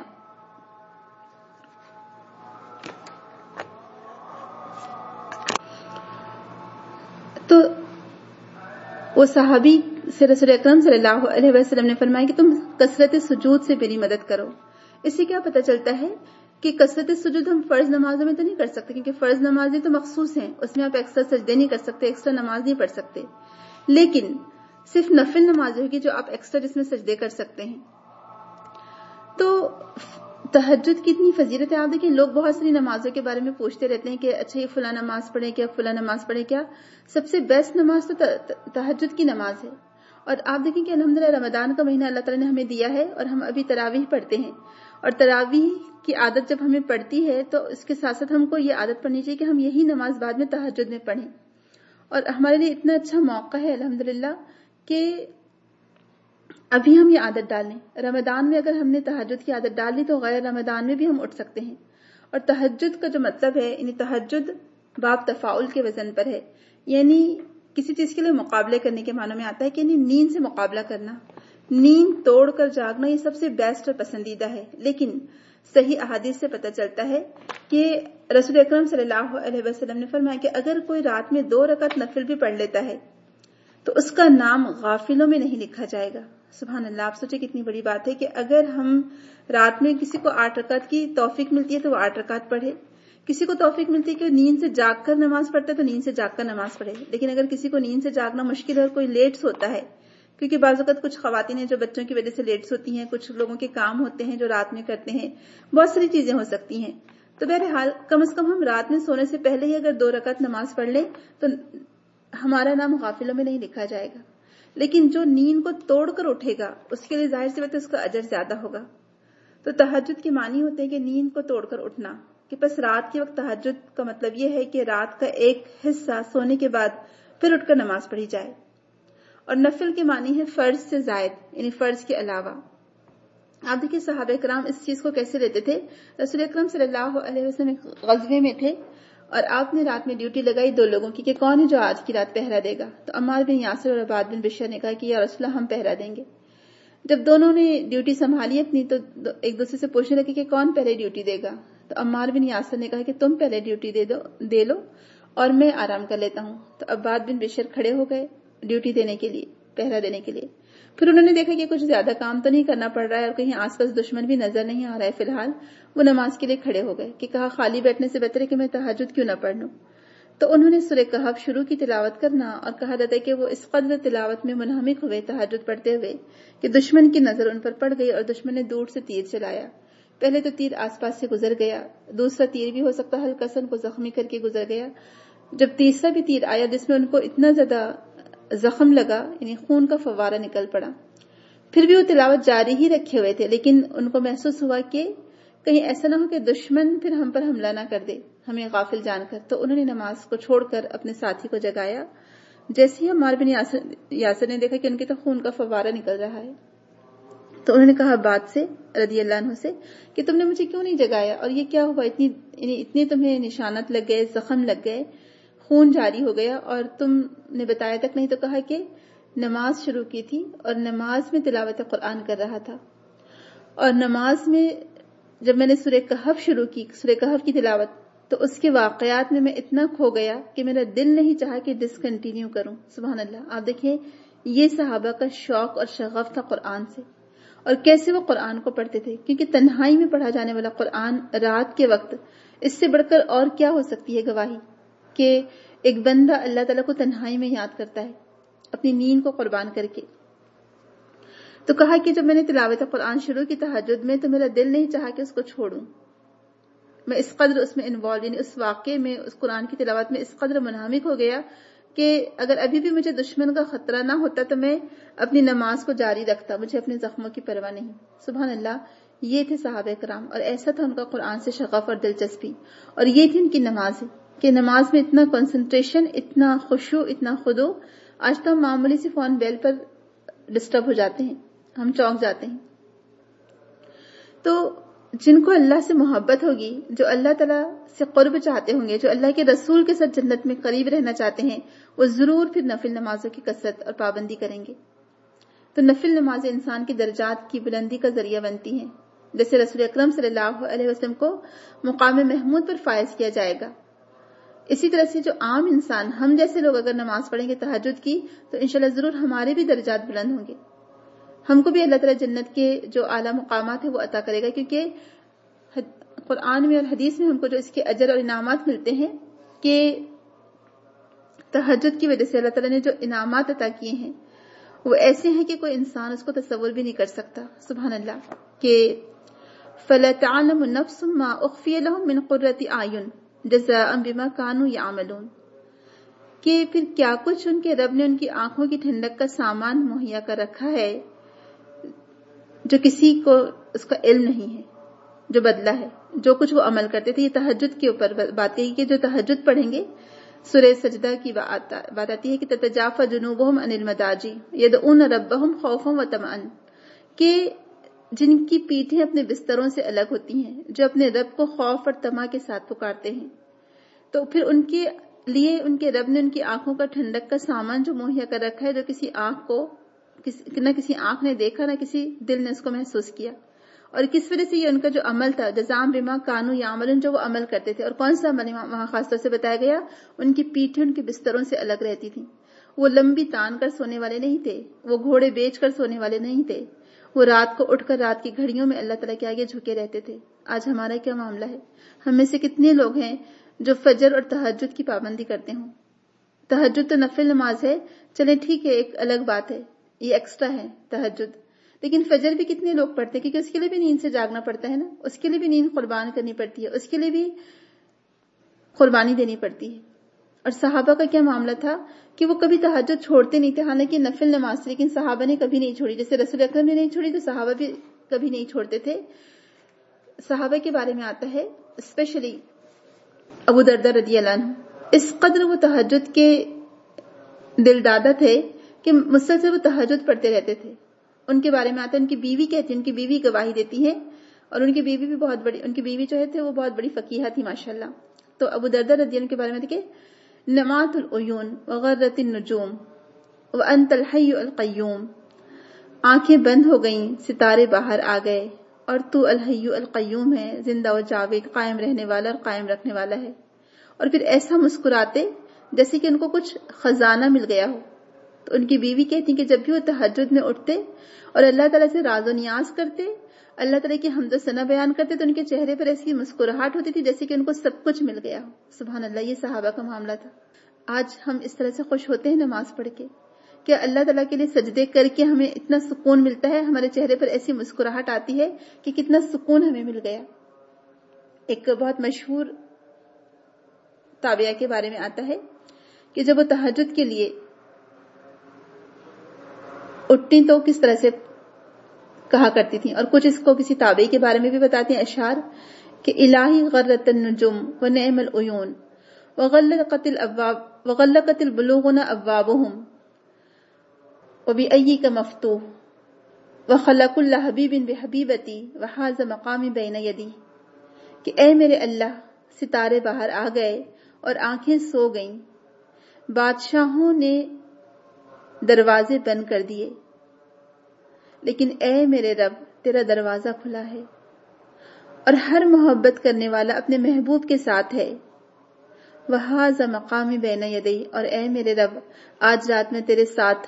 تو وہ صحابی سے رسول اکرم صلی اللہ علیہ وسلم نے فرمایا کہ تم کثرت سجود سے میری مدد کرو. اس سے کیا پتہ چلتا ہے کہ کثرت سجود ہم فرض نمازوں میں تو نہیں کر سکتے، کیونکہ فرض نمازیں تو مخصوص ہیں، اس میں آپ ایکسٹرا سجدے نہیں کر سکتے، ایکسٹرا نماز نہیں پڑھ سکتے. لیکن صرف نفل نماز ہوگی جو آپ ایکسٹرا جس میں سجدے کر سکتے ہیں. تو تہجد کی اتنی فضیلت ہے. آپ دیکھیں لوگ بہت ساری نمازوں کے بارے میں پوچھتے رہتے ہیں کہ اچھا یہ فلاں نماز پڑھیں کیا، فلاں نماز پڑھیں کیا. سب سے بیسٹ نماز تو تہجد کی نماز ہے. اور آپ دیکھیں کہ الحمدللہ رمضان کا مہینہ اللہ تعالیٰ نے ہمیں دیا ہے اور ہم ابھی تراویح پڑھتے ہیں، اور تراویح کی عادت جب ہمیں پڑتی ہے تو اس کے ساتھ ساتھ ہم کو یہ عادت پڑنی چاہیے کہ ہم یہی نماز بعد میں تہجد میں پڑھیں. اور ہمارے لیے اتنا اچھا موقع ہے الحمدللہ کہ ابھی ہم یہ عادت ڈالیں. رمضان میں اگر ہم نے تہجد کی عادت ڈال لی تو غیر رمضان میں بھی ہم اٹھ سکتے ہیں. اور تہجد کا جو مطلب ہے، یعنی تہجد باب تفاعل کے وزن پر ہے، یعنی کسی چیز کے لیے مقابلے کرنے کے معنی میں آتا ہے کہ یعنی نیند سے مقابلہ کرنا، نیند توڑ کر جاگنا، یہ سب سے بیسٹ اور پسندیدہ ہے. لیکن صحیح احادیث سے پتہ چلتا ہے کہ رسول اکرم صلی اللہ علیہ وسلم نے فرمایا کہ اگر کوئی رات میں 2 رکعت نفل بھی پڑھ لیتا ہے تو اس کا نام غافلوں میں نہیں لکھا جائے گا. سبحان اللہ. آپ سوچیں کتنی بڑی بات ہے کہ اگر ہم رات میں کسی کو 8 رکعت کی توفیق ملتی ہے تو وہ 8 رکعت پڑھے، کسی کو توفیق ملتی ہے کہ نیند سے جاگ کر نماز پڑھتا ہے تو نیند سے جاگ کر نماز پڑھے. لیکن اگر کسی کو نیند سے جاگنا مشکل ہے اور کوئی لیٹ سوتا ہے، کیونکہ بعض اوقات کچھ خواتین ہیں جو بچوں کی وجہ سے لیٹ سوتی ہیں، کچھ لوگوں کے کام ہوتے ہیں جو رات میں کرتے ہیں، بہت ساری چیزیں ہو سکتی ہیں. تو بہرحال کم از کم ہم رات میں سونے سے پہلے ہی اگر 2 رکعت نماز پڑھ لیں تو ہمارا نام غافلوں میں نہیں لکھا جائے گا. لیکن جو نیند کو توڑ کر اٹھے گا اس کے لیے ظاہر سی بات ہے اس کا اجر زیادہ ہوگا. تو تہجد کے معنی ہوتے ہیں کہ نیند کو توڑ کر اٹھنا، کہ بس رات کے وقت تہجد کا مطلب یہ ہے کہ رات کا ایک حصہ سونے کے بعد پھر اٹھ کر نماز پڑھی جائے. اور نفل کے معنی ہے فرض سے زائد، یعنی فرض کے علاوہ. آپ دیکھیں صحابہ کرام اس چیز کو کیسے لیتے تھے. رسول اکرم صلی اللہ علیہ وسلم ایک غزوے میں تھے اور آپ نے رات میں ڈیوٹی لگائی 2 لوگوں کی کہ کون ہے جو آج کی رات پہرا دے گا. تو عمار بن یاسر اور عباد بن بشر نے کہا کہ یا رسول اللہ ہم پہرا دیں گے. جب دونوں نے ڈیوٹی سنبھالی اپنی تو ایک دوسرے سے پوچھنے لگے کہ کون پہلے ڈیوٹی دے گا. تو عمار بن یاسر نے کہا کہ تم پہلے ڈیوٹی دے لو اور میں آرام کر لیتا ہوں. تو عباد بن بشر کھڑے ہو گئے ڈیوٹی دینے کے لیے، پہرا دینے کے لیے. پھر انہوں نے دیکھا کہ کچھ زیادہ کام تو نہیں کرنا پڑ رہا ہے اور کہیں آس پاس دشمن بھی نظر نہیں آ رہا ہے فی الحال. وہ نماز کے لیے کھڑے ہو گئے کہ کہا خالی بیٹھنے سے بہتر ہے کہ میں تہجد کیوں نہ پڑھ لوں. تو انہوں نے سورہ کہف شروع کی تلاوت کرنا، اور کہا جاتا ہے کہ وہ اس قدر تلاوت میں منہمک ہوئے تہجد پڑھتے ہوئے کہ دشمن کی نظر ان پر پڑ گئی اور دشمن نے دور سے تیر چلایا. پہلے تو تیر آس پاس سے گزر گیا، دوسرا تیر بھی ہو سکتا ہے ہلکا سا ان کو زخمی کر کے گزر گیا. جب تیسرا بھی تیر آیا جس میں ان کو اتنا زیادہ زخم لگا، یعنی خون کا فوارہ نکل پڑا، پھر بھی وہ تلاوت جاری ہی رکھے ہوئے تھے. لیکن ان کو محسوس ہوا کہ کہیں ایسا نہ ہو کہ دشمن پھر ہم پر حملہ نہ کر دے ہمیں غافل جان کر. تو انہوں نے نماز کو چھوڑ کر اپنے ساتھی کو جگایا، جیسے ہی عمار بن یاسر نے دیکھا کہ ان کے تو خون کا فوارہ نکل رہا ہے تو انہوں نے کہا عباد سے رضی اللہ عنہ سے کہ تم نے مجھے کیوں نہیں جگایا اور یہ کیا ہوا، اتنے تمہیں نشانات لگ گئے، زخم لگ گئے، خون جاری ہو گیا اور تم نے بتایا تک نہیں. تو کہا کہ نماز شروع کی تھی اور نماز میں تلاوت قرآن کر رہا تھا، اور نماز میں جب میں نے سورہ کہف شروع کی، سورہ کہف کی تلاوت، تو اس کے واقعات میں اتنا کھو گیا کہ میرا دل نہیں چاہا کہ ڈسکنٹینیو کروں. سبحان اللہ. آپ دیکھیں یہ صحابہ کا شوق اور شغف تھا قرآن سے، اور کیسے وہ قرآن کو پڑھتے تھے، کیونکہ تنہائی میں پڑھا جانے والا قرآن رات کے وقت، اس سے بڑھ کر اور کیا ہو سکتی ہے گواہی کہ ایک بندہ اللہ تعالیٰ کو تنہائی میں یاد کرتا ہے اپنی نیند کو قربان کر کے. تو کہا کہ جب میں نے تلاوت قرآن شروع کی تہجد میں تو میرا دل نہیں چاہا کہ اس کو چھوڑوں. میں اس قدر اس میں انوالو، یعنی اس واقعے میں، اس قرآن کی تلاوت میں اس قدر منہمک ہو گیا کہ اگر ابھی بھی مجھے دشمن کا خطرہ نہ ہوتا تو میں اپنی نماز کو جاری رکھتا، مجھے اپنے زخموں کی پرواہ نہیں. سبحان اللہ. یہ تھے صحابہ کرام، اور ایسا تھا ان کا قرآن سے شغف اور دلچسپی، اور یہ تھی ان کی نماز کہ نماز میں اتنا کنسنٹریشن، اتنا خشوع، اتنا خضوع. آج تو ہم معمولی سی فون بیل پر ڈسٹرب ہو جاتے ہیں، ہم چونک جاتے ہیں. تو جن کو اللہ سے محبت ہوگی، جو اللہ تعالیٰ سے قرب چاہتے ہوں گے، جو اللہ کے رسول کے ساتھ جنت میں قریب رہنا چاہتے ہیں، وہ ضرور پھر نفل نمازوں کی کثرت اور پابندی کریں گے. تو نفل نمازیں انسان کی درجات کی بلندی کا ذریعہ بنتی ہیں. جیسے رسول اکرم صلی اللہ علیہ وسلم کو مقام محمود پر فائز کیا جائے گا، اسی طرح سے جو عام انسان، ہم جیسے لوگ اگر نماز پڑھیں گے تہجد کی تو انشاءاللہ ضرور ہمارے بھی درجات بلند ہوں گے. ہم کو بھی اللہ تعالیٰ جنت کے جو اعلیٰ مقامات ہیں وہ عطا کرے گا، کیونکہ قرآن میں اور حدیث میں ہم کو جو اس کے اجر اور انعامات ملتے ہیں کہ تہجد کی وجہ سے اللہ تعالیٰ نے جو انعامات عطا کیے ہیں وہ ایسے ہیں کہ کوئی انسان اس کو تصور بھی نہیں کر سکتا. سبحان اللہ. کہ فَلَتَعْلَمُ نَفْسٌ مَا أُخْفِيَ لَهُم مِّن قُرَّةِ أَعْيُنٍ جَزَاءً بِمَا كَانُوا يَعْمَلُونَ. کہ پھر کیا کچھ ان کے رب نے ان کی آنکھوں کی ٹھنڈک کا سامان مہیا کر رکھا ہے جو کسی کو اس کا علم نہیں ہے، جو بدلہ ہے جو کچھ وہ عمل کرتے تھے. یہ تہجد کے اوپر بات کہی کہ جو تہجد پڑھیں گے، سورہ سجدہ کی بات آتی ہے کہ تتجافى جنوبهم عن المضاجع يدعون ربهم خوفا وطمعا، کہ جن کی پیٹھیں اپنے بستروں سے الگ ہوتی ہیں، جو اپنے رب کو خوف اور طمع کے ساتھ پکارتے ہیں. تو پھر ان کے لیے ان کے رب نے ان کی آنکھوں کا ٹھنڈک کا سامان جو مہیا کر رکھا ہے، جو کسی آنکھ کو نہ کسی آنکھ نے دیکھا، نہ کسی دل نے اس کو محسوس کیا. اور کس وجہ سے یہ ان کا جو عمل تھا، جزاء بما کانوا یعملون، جو وہ عمل کرتے تھے. اور کون سا عمل وہاں خاص طور سے بتایا گیا؟ ان کی پیٹھیں ان کے بستروں سے الگ رہتی تھی. وہ لمبی تان کر سونے والے نہیں تھے، وہ گھوڑے بیچ کر سونے والے نہیں تھے، وہ رات کو اٹھ کر رات کی گھڑیوں میں اللہ تعالیٰ کے آگے جھکے رہتے تھے. آج ہمارا کیا معاملہ ہے؟ ہم میں سے کتنے لوگ ہیں جو فجر اور تہجد کی پابندی کرتے ہوں؟ تہجد تو نفل نماز ہے، چلیں ٹھیک ہے، ایک الگ بات ہے، یہ ایکسٹرا ہے تہجد. لیکن فجر بھی کتنے لوگ پڑھتے ہیں؟ کیونکہ اس کے لیے بھی نیند سے جاگنا پڑتا ہے نا، اس کے لیے بھی نیند قربان کرنی پڑتی ہے، اس کے لیے بھی قربانی دینی پڑتی ہے. اور صحابہ کا کیا معاملہ تھا کہ وہ کبھی تہجد چھوڑتے نہیں تھے، حالانکہ نفل نماز تھی، لیکن صحابہ نے کبھی نہیں چھوڑی. جیسے رسول اکرم نے نہیں چھوڑی تو صحابہ بھی کبھی نہیں چھوڑتے تھے. صحابہ کے بارے میں آتا ہے اسپیشلی ابو دردہ رضی اللہ عنہ، اس قدر وہ تہجد کے دل دادا تھے کہ مسلسل وہ تہجد پڑھتے رہتے تھے. ان کے بارے میں آتا ہے، ان کی بیوی کہتی ہے، ان کی بیوی گواہی دیتی ہے، اور ان کی بیوی بھی بہت بڑی، ان کی بیوی جو ہے وہ بہت بڑی فقیہہ تھی ماشاءاللہ. تو ابو دردہ رضی اللہ عنہ کے بارے میں دیکھیں، نمات العیون وغرت النجوم وانت الحی القیوم، آنکھیں بند ہو گئیں، ستارے باہر آ گئے، اور تو الحی القیوم ہے، زندہ و جاوید، قائم رہنے والا اور قائم رکھنے والا ہے. اور پھر ایسا مسکراتے جیسے کہ ان کو کچھ خزانہ مل گیا ہو. تو ان کی بیوی کہتی کہ جب بھی وہ تہجد میں اٹھتے اور اللہ تعالیٰ سے راز و نیاز کرتے، اللہ تعالیٰ کی حمد و ثنا بیان کرتے، تو ان کے چہرے پر ایسی مسکراہٹ ہوتی تھی جیسے کہ ان کو سب کچھ مل گیا ہو. سبحان اللہ. یہ صحابہ کا معاملہ تھا. آج ہم اس طرح سے خوش ہوتے ہیں نماز پڑھ کے، کہ اللہ تعالیٰ کے لیے سجدے کر کے ہمیں اتنا سکون ملتا ہے، ہمارے چہرے پر ایسی مسکراہٹ آتی ہے کہ کتنا سکون ہمیں مل گیا. ایک بہت مشہور تابعہ کے بارے میں آتا ہے کہ جب وہ تہجد کے لیے اٹھتی تو کس طرح سے کہا کرتی تھیں. اور کچھ اس کو کسی تابعی کے بارے میں بھی بتاتے ہیں اشعار کہ الہی غرت النجوم ونعم العیون وغلقت الابواب وغلقت البلوغ ابوابهم وبأيك مفتوح وخلق كل حبیب بحبیبتی وحاز مقامی بین یدی، کہ اے میرے اللہ ستارے باہر آ گئے اور آنکھیں سو گئیں، بادشاہوں نے دروازے بند کر دیے، لیکن اے میرے رب تیرا دروازہ کھلا ہے، اور ہر محبت کرنے والا اپنے محبوب کے ساتھ ہے۔ وحاز مقامی بین یدی، اور اے میرے رب آج رات میں تیرے ساتھ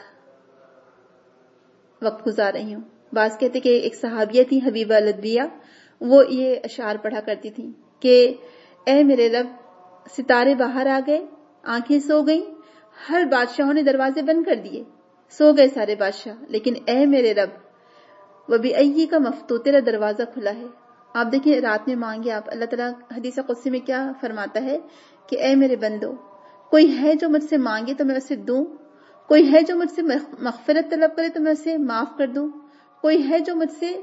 وقت گزار رہی ہوں۔ بعض کہتے کہ ایک صحابیہ تھی حبیبہ لدبیہ، وہ یہ اشعار پڑھا کرتی تھی کہ اے میرے رب ستارے باہر آ گئے، آنکھیں سو گئیں، ہر بادشاہوں نے دروازے بند کر دیے، سو گئے سارے بادشاہ، لیکن اے میرے رب وبأیک مفتوح، تیرا دروازہ کھلا ہے۔ آپ دیکھیں رات میں مانگے آپ، اللہ تعالیٰ حدیث قدسی میں کیا فرماتا ہے کہ اے میرے بندو، کوئی ہے جو مجھ سے مانگے تو میں اسے دوں، کوئی ہے جو مجھ سے مغفرت طلب کرے تو میں اسے معاف کر دوں، کوئی ہے جو مجھ سے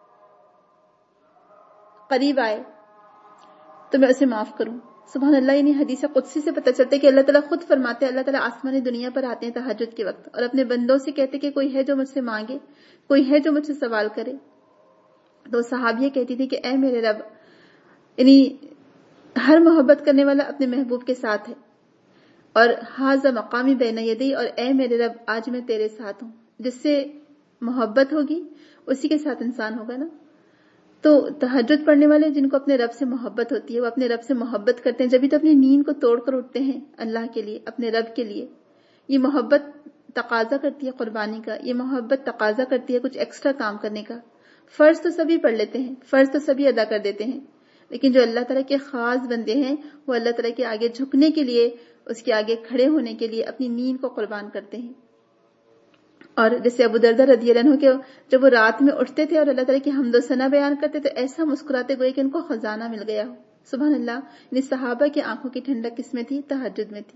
قریب آئے تو میں اسے معاف کروں۔ سبحان اللہ، یعنی حدیث قدسی سے پتہ چلتا ہے کہ اللہ تعالیٰ خود فرماتے ہیں، اللہ تعالیٰ آسمانی دنیا پر آتے ہیں تہجد کے وقت اور اپنے بندوں سے کہتے کہ کوئی ہے جو مجھ سے مانگے، کوئی ہے جو مجھ سے سوال کرے۔ تو صحابیہ کہتی تھی کہ اے میرے رب، یعنی ہر محبت کرنے والا اپنے محبوب کے ساتھ ہے، اور حاذا مقامی بین یدی، اور اے میرے رب آج میں تیرے ساتھ ہوں۔ جس سے محبت ہوگی اسی کے ساتھ انسان ہوگا نا۔ تو تہجد پڑھنے والے جن کو اپنے رب سے محبت ہوتی ہے، وہ اپنے رب سے محبت کرتے ہیں، جبھی تو اپنی نیند کو توڑ کر اٹھتے ہیں اللہ کے لیے، اپنے رب کے لیے۔ یہ محبت تقاضا کرتی ہے قربانی کا، یہ محبت تقاضا کرتی ہے کچھ ایکسٹرا کام کرنے کا۔ فرض تو سبھی پڑھ لیتے ہیں، فرض تو سبھی ادا کر دیتے ہیں، لیکن جو اللہ تعالیٰ کے خاص بندے ہیں وہ اللہ تعالیٰ کے آگے جھکنے کے لیے، اس کے آگے کھڑے ہونے کے لیے اپنی نیند کو قربان کرتے ہیں۔ اور جیسے ابو درداء رضی اللہ عنہ کے جب وہ رات میں اٹھتے تھے اور اللہ تعالیٰ کی حمد و ثنا بیان کرتے تو ایسا مسکراتے گوئے کہ ان کو خزانہ مل گیا ہو۔ سبحان اللہ، یعنی صحابہ کی آنکھوں کی ٹھنڈک کس میں تھی؟ تہجد میں تھی۔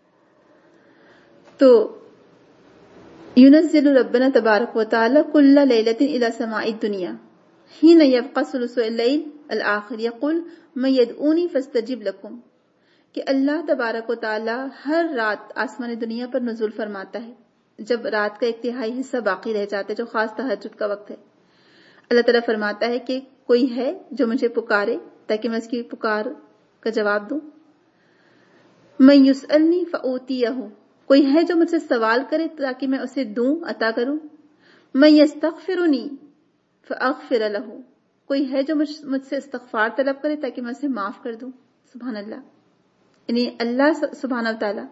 تو ينزل ربنا تبارک و تعالی کل لیلۃ الی سماء الدنیا حین یبقى ثلث اللیل الآخر یقول من یدعونی فاستجب لکم، کہ اللہ تبارک و تعالی ہر رات آسمان دنیا پر نزول فرماتا ہے جب رات کا ایک تہائی حصہ باقی رہ جاتا ہے، جو خاص تہجد کا وقت ہے۔ اللہ تعالیٰ فرماتا ہے کہ کوئی ہے جو مجھے پکارے تاکہ میں اس کی پکار کا جواب دوں۔ من یسألنی فأوتیہ، کوئی ہے جو مجھ سے سوال کرے تاکہ میں اسے دوں، عطا کروں۔ من یستغفرنی فاغفر لہ، کوئی ہے جو مجھ سے استغفار طلب کرے تاکہ میں اسے معاف کر دوں۔ سبحان اللہ، یعنی اللہ سبحانہ و تعالیٰ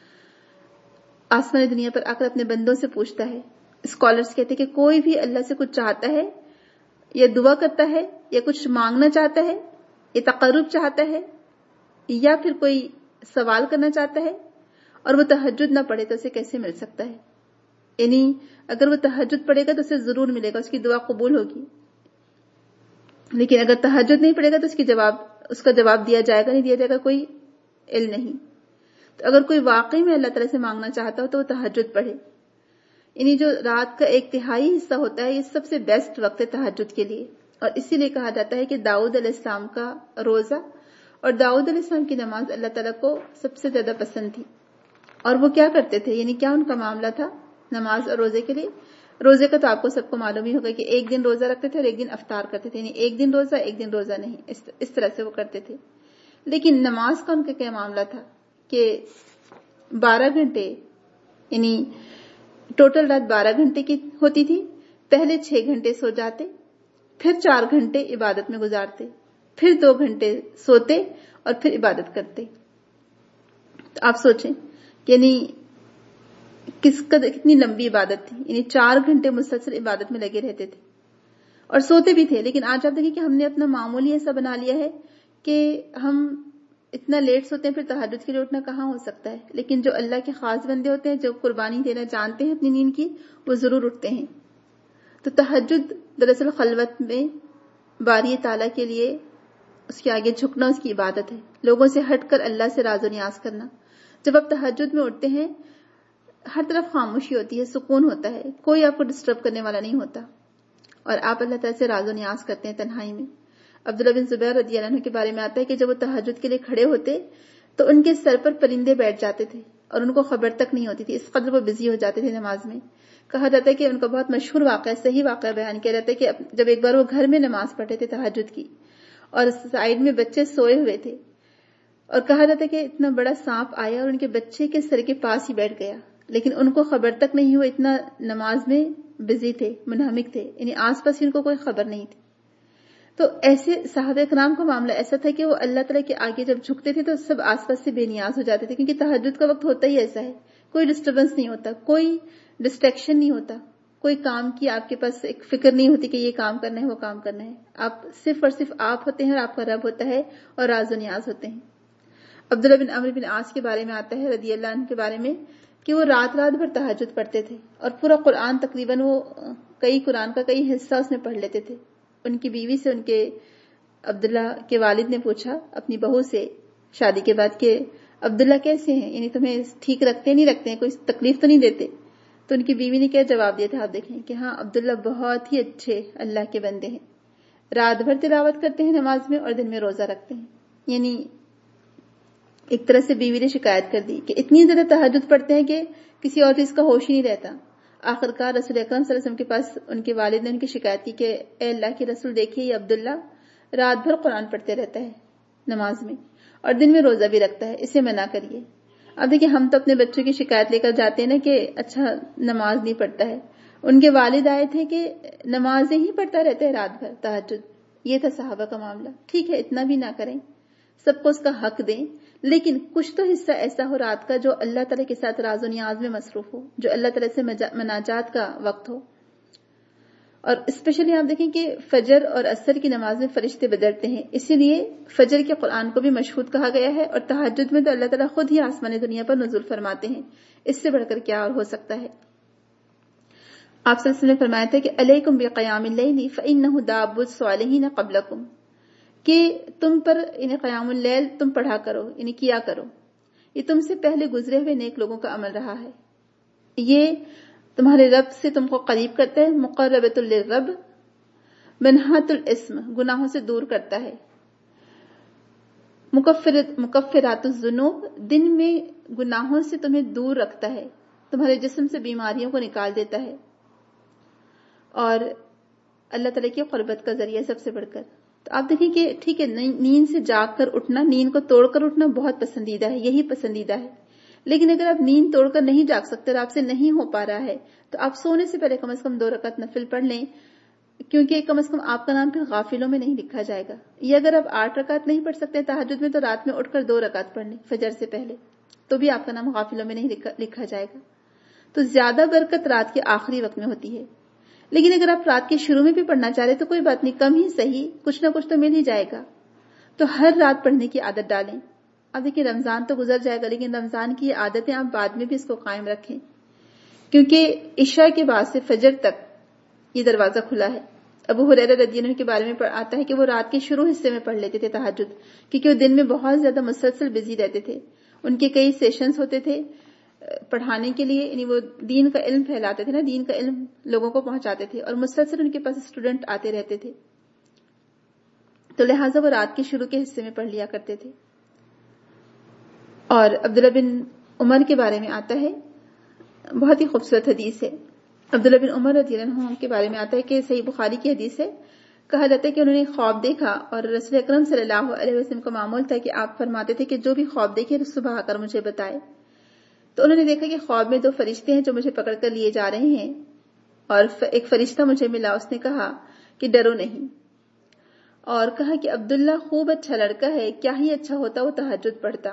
آسمان دنیا پر آ کر اپنے بندوں سے پوچھتا ہے۔ اسکالرز کہتے ہیں کہ کوئی بھی اللہ سے کچھ چاہتا ہے یا دعا کرتا ہے یا کچھ مانگنا چاہتا ہے یا تقرب چاہتا ہے یا پھر کوئی سوال کرنا چاہتا ہے اور وہ تہجد نہ پڑھے تو اسے کیسے مل سکتا ہے؟ یعنی اگر وہ تہجد پڑھے گا تو اسے ضرور ملے گا، اس کی دعا قبول ہوگی، لیکن اگر تہجد نہیں پڑھے گا تو اس کا جواب دیا جائے گا نہیں دیا جائے گا، کوئی علم نہیں۔ تو اگر کوئی واقعی میں اللہ تعالیٰ سے مانگنا چاہتا ہو تو وہ تہجد پڑھے۔ یعنی جو رات کا ایک تہائی حصہ ہوتا ہے یہ سب سے بیسٹ وقت ہے تہجد کے لیے، اور اسی لیے کہا جاتا ہے کہ داؤد علیہ السلام کا روزہ اور داؤد علیہ السلام کی نماز اللہ تعالیٰ کو سب سے زیادہ پسند تھی۔ اور وہ کیا کرتے تھے، یعنی کیا ان کا معاملہ تھا نماز اور روزے کے لیے؟ روزے کا تو آپ کو سب کو معلوم ہی ہوگا کہ ایک دن روزہ رکھتے تھے اور ایک دن افطار کرتے تھے، یعنی ایک دن روزہ ایک دن روزہ نہیں، اس طرح سے وہ کرتے تھے۔ لیکن نماز کا ان کا کیا معاملہ تھا کہ 12 گھنٹے، یعنی ٹوٹل رات 12 گھنٹے کی ہوتی تھی، پہلے 6 گھنٹے سو جاتے، پھر 4 گھنٹے عبادت میں گزارتے، پھر 2 گھنٹے سوتے اور پھر عبادت کرتے۔ تو آپ سوچیں یعنی کتنی لمبی عبادت تھی، یعنی 4 گھنٹے مسلسل عبادت میں لگے رہتے تھے اور سوتے بھی تھے۔ لیکن آج آپ دیکھیں کہ ہم نے اپنا معمولی ایسا بنا لیا ہے کہ ہم اتنا لیٹ سوتے ہیں، پھر تہجد کے لیے اٹھنا کہاں ہو سکتا ہے؟ لیکن جو اللہ کے خاص بندے ہوتے ہیں، جو قربانی دینا جانتے ہیں اپنی نیند کی، وہ ضرور اٹھتے ہیں۔ تو تہجد دراصل خلوت میں باری تعالیٰ کے لیے اس کے آگے جھکنا اس کی عبادت ہے، لوگوں سے ہٹ کر اللہ سے راز و نیاز کرنا۔ جب آپ تہجد میں اٹھتے ہیں ہر طرف خاموشی ہوتی ہے، سکون ہوتا ہے، کوئی آپ کو ڈسٹرب کرنے والا نہیں ہوتا، اور آپ اللہ تعالیٰ سے راز و نیاز کرتے ہیں تنہائی میں۔ عبداللہ بن زبیر رضی اللہ عنہ کے بارے میں آتا ہے کہ جب وہ تہجد کے لیے کھڑے ہوتے تو ان کے سر پر پرندے بیٹھ جاتے تھے اور ان کو خبر تک نہیں ہوتی تھی، اس قدر وہ بزی ہو جاتے تھے نماز میں. کہا جاتا ہے کہ ان کا بہت مشہور واقعہ، صحیح واقعہ بیان کیا جاتا ہے کہ جب ایک بار وہ گھر میں نماز پڑھتے تھے تہجد کی، اور سائیڈ میں بچے سوئے ہوئے تھے، اور کہا جاتا ہے کہ اتنا بڑا سانپ آیا اور ان کے بچے کے سر کے پاس ہی بیٹھ گیا، لیکن ان کو خبر تک نہیں ہوا، اتنا نماز میں بزی تھے، منہمک تھے، یعنی آس پاس ان کو کوئی خبر نہیں تھی. تو ایسے صحابہ کرام کا معاملہ ایسا تھا کہ وہ اللہ تعالیٰ کے آگے جب جھکتے تھے تو سب آس پاس سے بے نیاز ہو جاتے تھے، کیونکہ تہجد کا وقت ہوتا ہی ایسا ہے، کوئی ڈسٹربنس نہیں ہوتا، کوئی ڈسٹریکشن نہیں ہوتا، کوئی کام کی آپ کے پاس ایک فکر نہیں ہوتی کہ یہ کام کرنا ہے وہ کام کرنا ہے. آپ صرف اور صرف آپ ہوتے ہیں اور آپ کا رب ہوتا ہے اور راز و نیاز ہوتے ہیں. عبداللہ بن عمرو بن عاص کے بارے میں آتا ہے رضی اللہ عنہ کے بارے میں کہ وہ رات رات بھر تہجد پڑھتے تھے اور پورا قرآن تقریباً وہ قرآن کا کئی حصہ اس میں پڑھ لیتے تھے. ان کی بیوی سے ان کے عبداللہ کے والد نے پوچھا اپنی بہو سے شادی کے بعد کہ عبداللہ کیسے ہیں، یعنی تمہیں ٹھیک رکھتے نہیں رکھتے ہیں، کوئی تکلیف تو نہیں دیتے؟ تو ان کی بیوی نے کیا جواب دیا تھا آپ دیکھیں کہ ہاں عبداللہ بہت ہی اچھے اللہ کے بندے ہیں، رات بھر تلاوت کرتے ہیں نماز میں اور دن میں روزہ رکھتے ہیں. یعنی ایک طرح سے بیوی نے شکایت کر دی کہ اتنی زیادہ تہجد پڑھتے ہیں کہ کسی اور چیز کا ہوش ہی نہیں رہتا. آخرکار رسول اکرم صلی اللہ علیہ وسلم کے پاس ان کے والد نے ان کی شکایت کی کہ اے اللہ کے رسول دیکھیے یہ عبداللہ رات بھر قرآن پڑھتے رہتا ہے نماز میں اور دن میں روزہ بھی رکھتا ہے، اسے منع کریے. اب دیکھیے ہم تو اپنے بچوں کی شکایت لے کر جاتے ہیں نا کہ اچھا نماز نہیں پڑھتا ہے، ان کے والد آئے تھے کہ نمازیں ہی پڑھتا رہتا ہے رات بھر تہجد. یہ تھا صحابہ کا معاملہ. ٹھیک ہے اتنا بھی نہ کریں، سب کو اس کا حق دیں، لیکن کچھ تو حصہ ایسا ہو رات کا جو اللہ تعالیٰ کے ساتھ راز و نیاز میں مصروف ہو، جو اللہ تعالیٰ سے مناجات کا وقت ہو. اور اسپیشلی آپ دیکھیں کہ فجر اور عصر کی نماز میں فرشتے بدرتے ہیں، اسی لیے فجر کے قرآن کو بھی مشہود کہا گیا ہے، اور تہجد میں تو اللہ تعالیٰ خود ہی آسمان دنیا پر نزول فرماتے ہیں. اس سے بڑھ کر کیا اور ہو سکتا ہے. آپ صلی اللہ علیہ وسلم نے فرمایا تھا کہ علیکم بقیام اللیل فإنہ داب الصالحین قبلکم، کہ تم پر انہیں قیام اللیل تم پڑھا کرو، انہیں کیا کرو، یہ تم سے پہلے گزرے ہوئے نیک لوگوں کا عمل رہا ہے، یہ تمہارے رب سے تم کو قریب کرتا ہے، مقربۃ للرب، منہات الاسم، گناہوں سے دور کرتا ہے، مکفرات الذنوب، دن میں گناہوں سے تمہیں دور رکھتا ہے، تمہارے جسم سے بیماریوں کو نکال دیتا ہے، اور اللہ تعالیٰ کی قربت کا ذریعہ سب سے بڑھ کر. تو آپ دیکھیں کہ ٹھیک ہے نیند سے جاگ کر اٹھنا، نیند کو توڑ کر اٹھنا بہت پسندیدہ ہے، یہی پسندیدہ ہے. لیکن اگر آپ نیند توڑ کر نہیں جاگ سکتے اور آپ سے نہیں ہو پا رہا ہے تو آپ سونے سے پہلے کم از کم 2 رکعت نفل پڑھ لیں، کیونکہ کم از کم آپ کا نام پھر غافلوں میں نہیں لکھا جائے گا. یہ اگر آپ 8 رکعت نہیں پڑھ سکتے تہجد میں تو رات میں اٹھ کر 2 رکعت پڑھ لیں فجر سے پہلے، تو بھی آپ کا نام غافلوں میں نہیں لکھا جائے گا. تو زیادہ برکت رات کے آخری وقت میں ہوتی ہے. لیکن اگر آپ رات کے شروع میں بھی پڑھنا چاہ رہے تو کوئی بات نہیں، کم ہی صحیح، کچھ نہ کچھ تو مل ہی جائے گا. تو ہر رات پڑھنے کی عادت ڈالیں. اب دیکھیں رمضان تو گزر جائے گا، لیکن رمضان کی عادتیں آپ بعد میں بھی اس کو قائم رکھیں، کیونکہ عشاء کے بعد سے فجر تک یہ دروازہ کھلا ہے. ابو ہریرہ رضی اللہ عنہ کے بارے میں آتا ہے کہ وہ رات کے شروع حصے میں پڑھ لیتے تھے تہجد، کیونکہ وہ دن میں بہت زیادہ مسلسل بزی رہتے تھے. ان کے کئی سیشنز ہوتے تھے پڑھانے کے لیے، یعنی وہ دین کا علم پھیلاتے تھے نا، دین کا علم لوگوں کو پہنچاتے تھے، اور مسلسل ان کے پاس اسٹوڈنٹ آتے رہتے تھے، تو لہٰذا وہ رات کے شروع کے حصے میں پڑھ لیا کرتے تھے. اور عبداللہ بن عمر کے بارے میں آتا ہے، بہت ہی خوبصورت حدیث ہے. عبداللہ بن عمر رضی اللہ عنہ کے بارے میں آتا ہے کہ صحیح بخاری کی حدیث ہے، کہا جاتا ہے کہ انہوں نے خواب دیکھا، اور رسول اکرم صلی اللہ علیہ وسلم کا معمول تھا کہ آپ فرماتے تھے کہ جو بھی خواب دیکھے صبح آ کر مجھے بتائے. تو انہوں نے دیکھا کہ خواب میں 2 فرشتے ہیں جو مجھے پکڑ کر لیے جا رہے ہیں، اور ایک فرشتہ مجھے ملا، اس نے کہا کہ ڈرو نہیں، اور کہا کہ عبداللہ خوب اچھا لڑکا ہے، کیا ہی اچھا ہوتا وہ تہجد پڑھتا.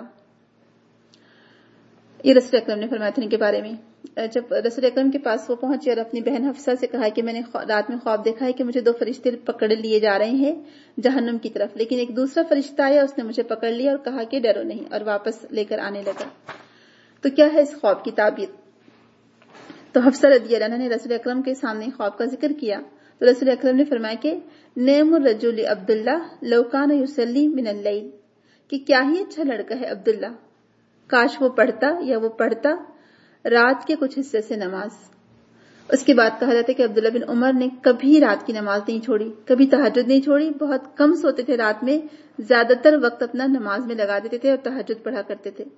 یہ رسول اکرم نے فرمایا تھا ان کے بارے میں. جب رسول اکرم کے پاس وہ پہنچے اور اپنی بہن حفصہ سے کہا کہ میں نے رات میں خواب دیکھا ہے کہ مجھے 2 فرشتے پکڑ لیے جا رہے ہیں جہنم کی طرف، لیکن ایک دوسرا فرشتہ آیا، اس نے مجھے پکڑ لیا اور کہا کہ ڈرو نہیں، اور واپس لے کر آنے لگا. تو کیا ہے اس خواب کی تعبیر؟ تو حفصہ رضی اللہ عنہا نے رسول اکرم کے سامنے خواب کا ذکر کیا تو رسول اکرم نے فرمایا کہ نعم الرجل عبداللہ لو کان یصلی من اللیل، کہ کیا ہی اچھا لڑکا ہے عبداللہ، کاش وہ پڑھتا رات کے کچھ حصے سے نماز. اس کے بعد کہا جاتا ہے کہ عبداللہ بن عمر نے کبھی رات کی نماز نہیں چھوڑی، کبھی تہجد نہیں چھوڑی، بہت کم سوتے تھے رات میں، زیادہ تر وقت اپنا نماز میں لگا دیتے تھے اور تہجد پڑھا کرتے تھے۔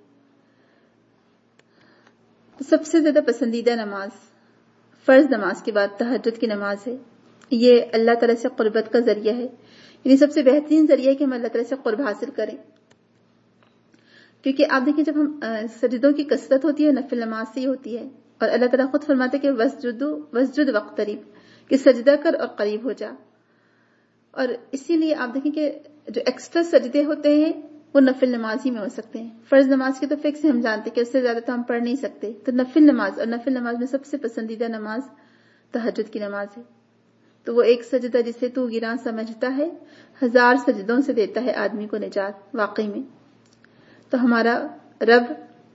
سب سے زیادہ پسندیدہ نماز فرض نماز کے بعد تہجد کی نماز ہے۔ یہ اللہ تعالیٰ سے قربت کا ذریعہ ہے، یعنی سب سے بہترین ذریعہ ہے کہ ہم اللہ تعالیٰ سے قرب حاصل کریں، کیونکہ آپ دیکھیں جب ہم سجدوں کی کثرت ہوتی ہے نفل نماز سے ہی ہوتی ہے، اور اللہ تعالیٰ خود فرماتے ہیں کہ وسجد وقترب، کہ سجدہ کر اور قریب ہو جا۔ اور اسی لیے آپ دیکھیں کہ جو ایکسٹرا سجدے ہوتے ہیں وہ نفل نماز ہی میں ہو سکتے ہیں۔ فرض نماز کی تو فکس ہم جانتے ہیں کہ اس سے زیادہ تو ہم پڑھ نہیں سکتے، تو نفل نماز، اور نفل نماز میں سب سے پسندیدہ نماز تہجد کی نماز ہے۔ تو وہ ایک سجدہ جسے تو گراں سمجھتا ہے، 1000 سجدوں سے دیتا ہے آدمی کو نجات۔ واقعی میں تو ہمارا رب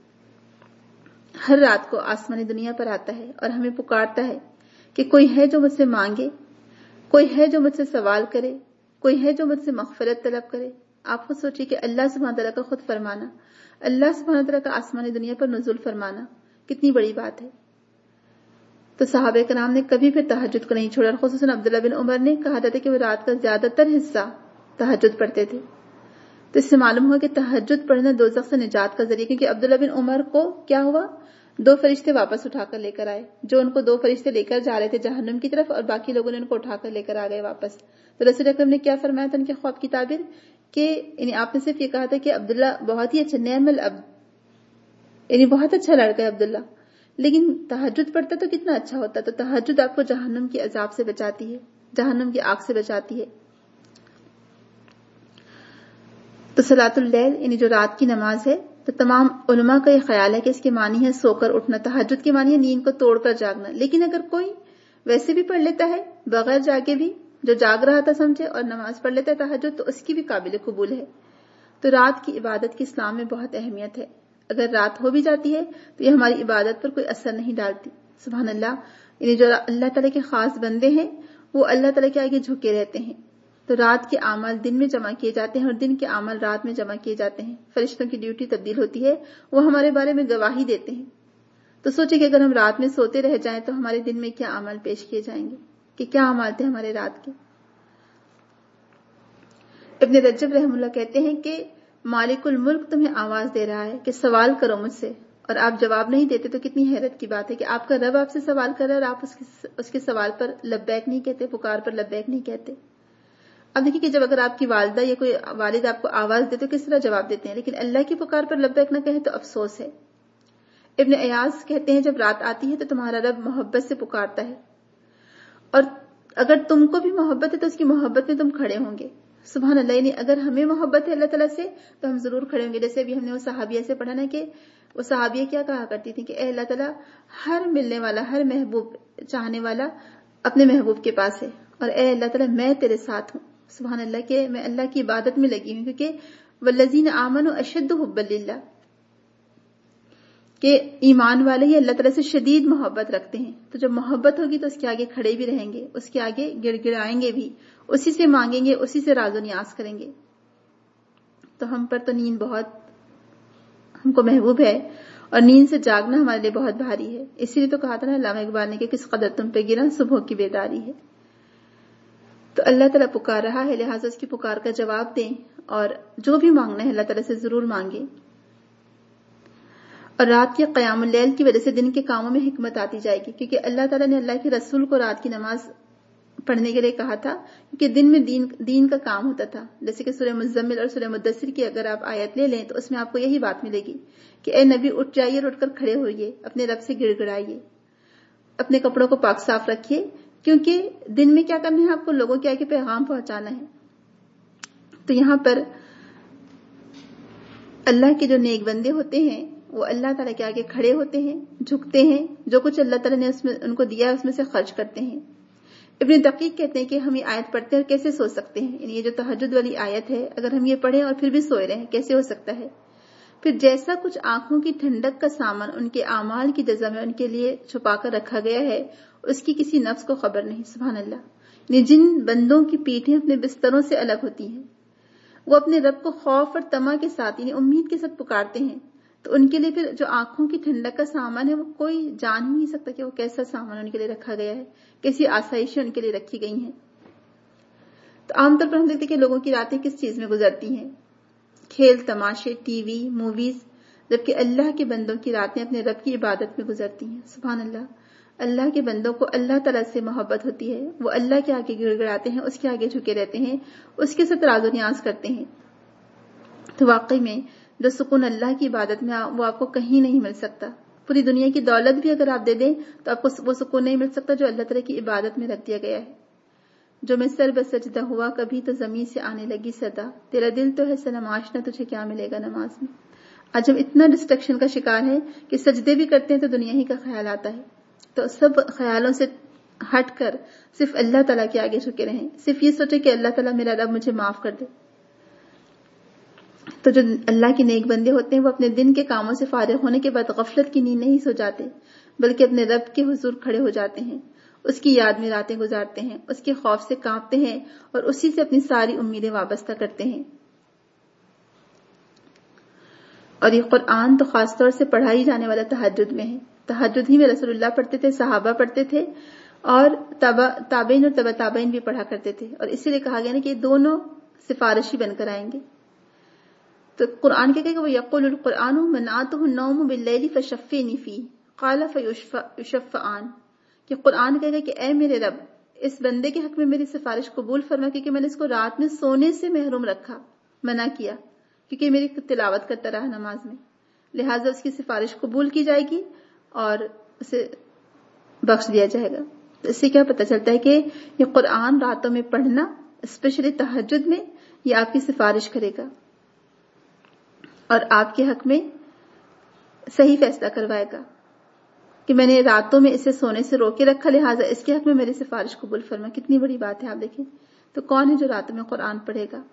ہر رات کو آسمانی دنیا پر آتا ہے اور ہمیں پکارتا ہے کہ کوئی ہے جو مجھ سے مانگے، کوئی ہے جو مجھ سے سوال کرے، کوئی ہے جو مجھ سے مغفرت طلب کرے۔ آپ خود سوچیے کہ اللہ سبحانہ تعالیٰ کا خود فرمانا، اللہ سبحانہ تعالیٰ کا آسمانی دنیا پر نزول فرمانا کتنی بڑی بات ہے۔ تو صحابہ کرام نے کبھی پھر تہجد کو نہیں چھوڑا، اور خصوصاً عبداللہ بن عمر نے کہا جاتا ہے کہ وہ رات کا زیادہ تر حصہ تہجد پڑھتے تھے۔ تو اس سے معلوم ہوا کہ تہجد پڑھنا دوزخ سے نجات کا ذریعہ، کیونکہ عبداللہ بن عمر کو کیا ہوا، 2 فرشتے واپس اٹھا کر لے کر آئے، جو ان کو 2 فرشتے لے کر جا رہے تھے جہنم کی طرف، اور باقی لوگوں نے ان کو اٹھا کر لے کر آ گئے واپس۔ تو رسول اکرم نے کیا فرمایا تھا ان کے خواب کی تعبیر، کہ یعنی آپ نے صرف یہ کہا تھا کہ عبداللہ بہت ہی اچھا، نعم العبد، یعنی بہت اچھا لڑکا ہے عبداللہ، لیکن تہجد پڑھتا تو کتنا اچھا ہوتا۔ تو تہجد آپ کو جہنم کے عذاب سے بچاتی ہے، جہنم کی آگ سے بچاتی ہے۔ تو صلاۃ اللیل یعنی جو رات کی نماز ہے، تو تمام علماء کا یہ خیال ہے کہ اس کے معنی ہے سو کر اٹھنا، تہجد کے معنی ہے نیند کو توڑ کر جاگنا۔ لیکن اگر کوئی ویسے بھی پڑھ لیتا ہے بغیر جاگے بھی، جو جاگ رہا تھا سمجھے اور نماز پڑھ لیتا ہے تہجد، تو اس کی بھی قابل قبول ہے۔ تو رات کی عبادت کی اسلام میں بہت اہمیت ہے۔ اگر رات ہو بھی جاتی ہے تو یہ ہماری عبادت پر کوئی اثر نہیں ڈالتی۔ سبحان اللہ، یعنی جو اللہ تعالیٰ کے خاص بندے ہیں وہ اللہ تعالیٰ کے آگے جھکے رہتے ہیں۔ تو رات کے اعمال دن میں جمع کیے جاتے ہیں اور دن کے اعمال رات میں جمع کیے جاتے ہیں۔ فرشتوں کی ڈیوٹی تبدیل ہوتی ہے، وہ ہمارے بارے میں گواہی دیتے ہیں۔ تو سوچیں کہ اگر ہم رات میں سوتے رہ جائیں تو ہمارے دن میں کیا اعمال پیش کیے جائیں گے، کہ کیا اعمال تھے ہمارے رات کے۔ ابن رجب رحم اللہ کہتے ہیں کہ مالک الملک تمہیں آواز دے رہا ہے کہ سوال کرو مجھ سے، اور آپ جواب نہیں دیتے، تو کتنی حیرت کی بات ہے کہ آپ کا رب آپ سے سوال کر رہا ہے اور آپ اس کے سوال پر لبیک نہیں کہتے، پکار پر لبیک نہیں کہتے۔ اب دیکھیے کہ جب اگر آپ کی والدہ یا کوئی والد آپ کو آواز دے تو کس طرح جواب دیتے ہیں، لیکن اللہ کی پکار پر لبیک نہ کہے تو افسوس ہے۔ ابن ایاز کہتے ہیں جب رات آتی ہے تو تمہارا رب محبت سے پکارتا ہے، اور اگر تم کو بھی محبت ہے تو اس کی محبت میں تم کھڑے ہوں گے۔ سبحان اللہ، یعنی اگر ہمیں محبت ہے اللہ تعالیٰ سے تو ہم ضرور کھڑے ہوں گے۔ جیسے ابھی ہم نے وہ صحابیہ سے پڑھا نا کہ وہ صحابیہ کیا کہا کرتی تھی کہ اے اللہ تعالیٰ، ہر ملنے والا، ہر محبوب چاہنے والا اپنے محبوب کے پاس ہے، اور اے اللہ تعالیٰ میں تیرے ساتھ ہوں۔ سبحان اللہ، کہ میں اللہ کی عبادت میں لگی ہوں، کیونکہ والذین آمنوا اشد حبا للہ، کہ ایمان والے ہی اللہ تعالیٰ سے شدید محبت رکھتے ہیں۔ تو جب محبت ہوگی تو اس کے آگے کھڑے بھی رہیں گے، اس کے آگے گڑ گڑائیں گے بھی، اسی سے مانگیں گے، اسی سے راز و نیاز کریں گے۔ تو ہم پر تو نیند بہت ہم کو محبوب ہے، اور نیند سے جاگنا ہمارے لیے بہت بھاری ہے۔ اسی لیے تو کہا تھا نا علامہ اقبال نے کہ کس قدر تم پہ گرا صبح کی بیداری ہے۔ تو اللہ تعالیٰ پکار رہا ہے، لہٰذا اس کی پکار کا جواب دیں، اور جو بھی مانگنا ہے اللہ تعالیٰ سے ضرور مانگیں۔ اور رات کے قیام اللیل کی وجہ سے دن کے کاموں میں حکمت آتی جائے گی، کیونکہ اللہ تعالیٰ نے اللہ کے رسول کو رات کی نماز پڑھنے کے لیے کہا تھا، کیونکہ دن میں دین کا کام ہوتا تھا۔ جیسے کہ سورہ مزمل اور سورہ مدثر کی اگر آپ آیت لے لیں تو اس میں آپ کو یہی بات ملے گی کہ اے نبی اٹھ جائیے اور اٹھ کر کھڑے ہوئیے، اپنے رب سے گڑ گڑائیے، اپنے کپڑوں کو پاک صاف رکھیے، کیونکہ دن میں کیا کرنا ہے، آپ کو لوگوں کے آگے پیغام پہنچانا ہے۔ تو یہاں پر اللہ کے جو نیک بندے ہوتے ہیں وہ اللہ تعالیٰ کے آگے کھڑے ہوتے ہیں، جھکتے ہیں، جو کچھ اللہ تعالیٰ نے اس میں ان کو دیا ہے اس میں سے خرچ کرتے ہیں۔ ابن دقیق کہتے ہیں کہ ہم یہ آیت پڑھتے ہیں اور کیسے سو سکتے ہیں، یعنی یہ جو تہجد والی آیت ہے اگر ہم یہ پڑھیں اور پھر بھی سوئے رہیں کیسے ہو سکتا ہے؟ پھر جیسا کچھ آنکھوں کی ٹھنڈک کا سامان ان کے اعمال کی جزا میں ان کے لیے چھپا کر رکھا گیا ہے، اس کی کسی نفس کو خبر نہیں۔ سبحان اللہ، یعنی جن بندوں کی پیٹھیں اپنے بستروں سے الگ ہوتی ہیں، وہ اپنے رب کو خوف اور طمع کے ساتھ یعنی امید کے ساتھ پکارتے ہیں، تو ان کے لیے پھر جو آنکھوں کی ٹھنڈک کا سامان ہے وہ کوئی جان ہی نہیں سکتا کہ وہ کیسا سامان ان کے لیے رکھا گیا ہے، کیسی آسائشیں ان کے لیے رکھی گئی ہیں۔ تو عام طور پر ہم دیکھتے ہیں کہ لوگوں کی راتیں کس چیز میں گزرتی ہیں، کھیل تماشے، ٹی وی، موویز، جبکہ اللہ کے بندوں کی راتیں اپنے رب کی عبادت میں گزرتی ہیں۔ سبحان اللہ، اللہ کے بندوں کو اللہ تعالیٰ سے محبت ہوتی ہے، وہ اللہ کے آگے گڑ گڑاتے ہیں، اس کے آگے جھکے رہتے ہیں، اس کے ساتھ راز و نیاز کرتے ہیں۔ تو واقعی میں جو سکون اللہ کی عبادت میں وہ آپ کو کہیں نہیں مل سکتا۔ پوری دنیا کی دولت بھی اگر آپ دے دیں تو آپ کو وہ سکون نہیں مل سکتا جو اللہ تعالیٰ کی عبادت میں رکھ دیا گیا ہے۔ جو میں سر بسجدہ ہوا کبھی تو زمین سے آنے لگی صدا، تیرا دل تو ہے صنم آشنا تجھے کیا ملے گا نماز میں۔ آج ہم اتنا ڈسٹریکشن کا شکار ہے کہ سجدے بھی کرتے ہیں تو دنیا ہی کا خیال آتا ہے۔ تو سب خیالوں سے ہٹ کر صرف اللہ تعالیٰ کے آگے جھکے رہیں، صرف یہ سوچے کہ اللہ تعالیٰ میرا رب مجھے معاف کر دے۔ تو جو اللہ کے نیک بندے ہوتے ہیں وہ اپنے دن کے کاموں سے فارغ ہونے کے بعد غفلت کی نیند نہیں سو جاتے، بلکہ اپنے رب کے حضور کھڑے ہو جاتے ہیں، اس کی یاد میں راتیں گزارتے ہیں، اس کے خوف سے کانپتے ہیں اور اسی سے اپنی ساری امیدیں وابستہ کرتے ہیں۔ اور یہ قرآن تو خاص طور سے پڑھائی جانے والا تہجد میں ہے۔ تہجد ہی میں رسول اللہ پڑھتے تھے، صحابہ پڑھتے تھے، اور تابعین اور تبع تابعین بھی پڑھا کرتے تھے، اور اسی لیے کہا گیا نا کہ یہ دونوں سفارشی بن کر آئیں گے۔ تو قرآن کیا کہ وہ یقول القرآن منعته النوم باللیل فشفینی فی قال فیشفعان، کہ قرآن کہے گا کہ اے میرے رب اس بندے کے حق میں میری سفارش قبول فرما، کیونکہ میں نے اس کو رات میں سونے سے محروم رکھا، منع کیا، کیونکہ میری تلاوت کرتا رہا نماز میں، لہٰذا اس کی سفارش قبول کی جائے گی اور اسے بخش دیا جائے گا۔ تو اس سے کیا پتہ چلتا ہے کہ یہ قرآن راتوں میں پڑھنا، اسپیشلی تہجد میں، یہ آپ کی سفارش کرے گا اور آپ کے حق میں صحیح فیصلہ کروائے گا کہ میں نے راتوں میں اسے سونے سے روکے رکھا، لہٰذا اس کے حق میں میری سفارش قبول فرما۔ کتنی بڑی بات ہے، آپ دیکھیں تو کون ہے جو راتوں میں قرآن پڑھے گا؟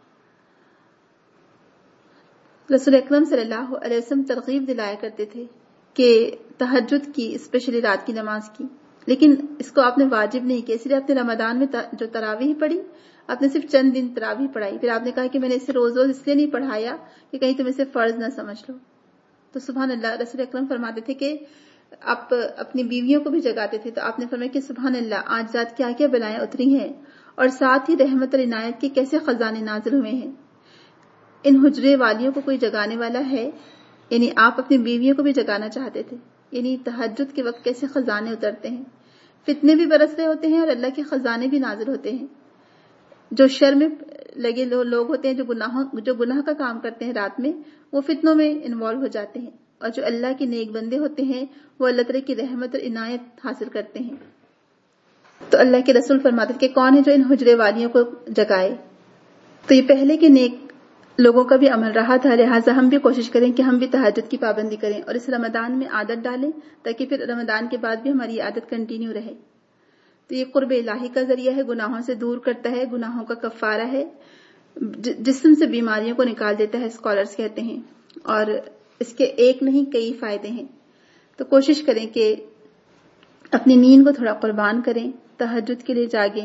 رسول اکرم صلی اللہ علیہ وسلم ترغیب دلایا کرتے تھے کہ تہجد کی، اسپیشلی رات کی نماز کی، لیکن اس کو آپ نے واجب نہیں کیا، اس لیے آپ نے رمضان میں جو تراویح پڑھی آپ نے صرف چند دن تراویح پڑھائی، پھر آپ نے کہا کہ میں نے اسے روز روز اس لیے نہیں پڑھایا کہ کہیں تم اسے فرض نہ سمجھ لو۔ تو سبحان اللہ، رسول اکرم فرماتے تھے کہ آپ اپنی بیویوں کو بھی جگاتے تھے تو آپ نے فرمایا کہ سبحان اللہ، آج رات کیا کیا بلائیں اتری ہیں، اور ساتھ ہی رحمت اور عنایت کے کیسے خزانے نازل ہوئے ہیں۔ ان حجرے والیوں کو کوئی جگانے والا ہے، یعنی آپ اپنی بیویوں کو بھی جگانا چاہتے تھے، یعنی تہجد کے وقت کیسے خزانے اترتے ہیں، فتنے بھی برس رہے ہوتے ہیں اور اللہ کے خزانے بھی نازل ہوتے ہیں۔ جو شر میں لگے لوگ ہوتے ہیں، جو گناہ کا کام کرتے ہیں رات میں، وہ فتنوں میں انوالو ہو جاتے ہیں، اور جو اللہ کے نیک بندے ہوتے ہیں وہ اللہ تعالیٰ کی رحمت اور عنایت حاصل کرتے ہیں۔ تو اللہ کے رسول فرماتے کہ کون ہے جو ان حجرے والیوں کو جگائے؟ تو یہ پہلے کے نیک لوگوں کا بھی عمل رہا تھا، لہٰذا ہم بھی کوشش کریں کہ ہم بھی تہجد کی پابندی کریں اور اس رمضان میں عادت ڈالیں تاکہ پھر رمضان کے بعد بھی ہماری عادت کنٹینیو رہے۔ تو یہ قرب الہی کا ذریعہ ہے، گناہوں سے دور کرتا ہے، گناہوں کا کفارہ ہے، جسم سے بیماریوں کو نکال دیتا ہے، اسکالرز کہتے ہیں، اور اس کے ایک نہیں کئی فائدے ہیں۔ تو کوشش کریں کہ اپنی نیند کو تھوڑا قربان کریں، تہجد کے لیے جاگیں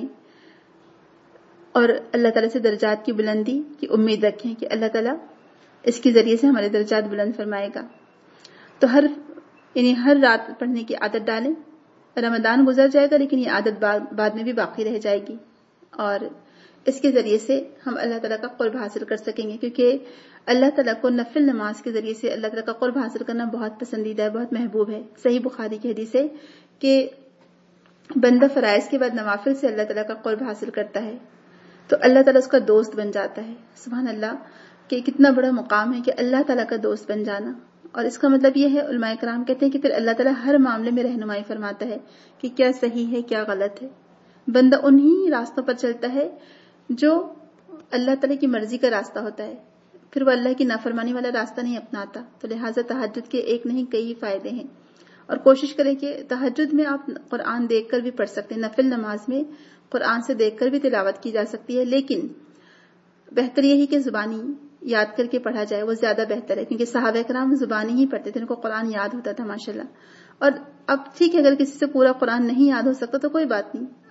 اور اللہ تعالیٰ سے درجات کی بلندی کی امید رکھیں کہ اللہ تعالیٰ اس کے ذریعے سے ہمارے درجات بلند فرمائے گا۔ تو ہر رات پڑھنے کی عادت ڈالیں۔ رمضان گزر جائے گا لیکن یہ عادت بعد میں بھی باقی رہ جائے گی، اور اس کے ذریعے سے ہم اللہ تعالیٰ کا قرب حاصل کر سکیں گے، کیونکہ اللہ تعالیٰ کو نفل نماز کے ذریعے سے اللہ تعالیٰ کا قرب حاصل کرنا بہت پسندیدہ ہے، بہت محبوب ہے۔ صحیح بخاری کی حدیث ہے کہ بندہ فرائض کے بعد نوافل سے اللہ تعالیٰ کا قرب حاصل کرتا ہے تو اللہ تعالیٰ اس کا دوست بن جاتا ہے۔ سبحان اللہ، کہ کتنا بڑا مقام ہے کہ اللہ تعالیٰ کا دوست بن جانا۔ اور اس کا مطلب یہ ہے، علماء کرام کہتے ہیں کہ پھر اللہ تعالیٰ ہر معاملے میں رہنمائی فرماتا ہے کہ کیا صحیح ہے کیا غلط ہے۔ بندہ انہی راستوں پر چلتا ہے جو اللہ تعالیٰ کی مرضی کا راستہ ہوتا ہے، پھر وہ اللہ کی نافرمانی والا راستہ نہیں اپناتا۔ تو لہٰذا تہجد کے ایک نہیں کئی فائدے ہیں، اور کوشش کریں کہ تہجد میں آپ قرآن دیکھ کر بھی پڑھ سکتے ہیں، نفل نماز میں قرآن سے دیکھ کر بھی تلاوت کی جا سکتی ہے، لیکن بہتر یہی کہ زبانی یاد کر کے پڑھا جائے، وہ زیادہ بہتر ہے، کیونکہ صحابہ کرام زبانی ہی پڑھتے تھے، ان کو قرآن یاد ہوتا تھا ماشاءاللہ۔ اور اب ٹھیک ہے، اگر کسی سے پورا قرآن نہیں یاد ہو سکتا تو کوئی بات نہیں،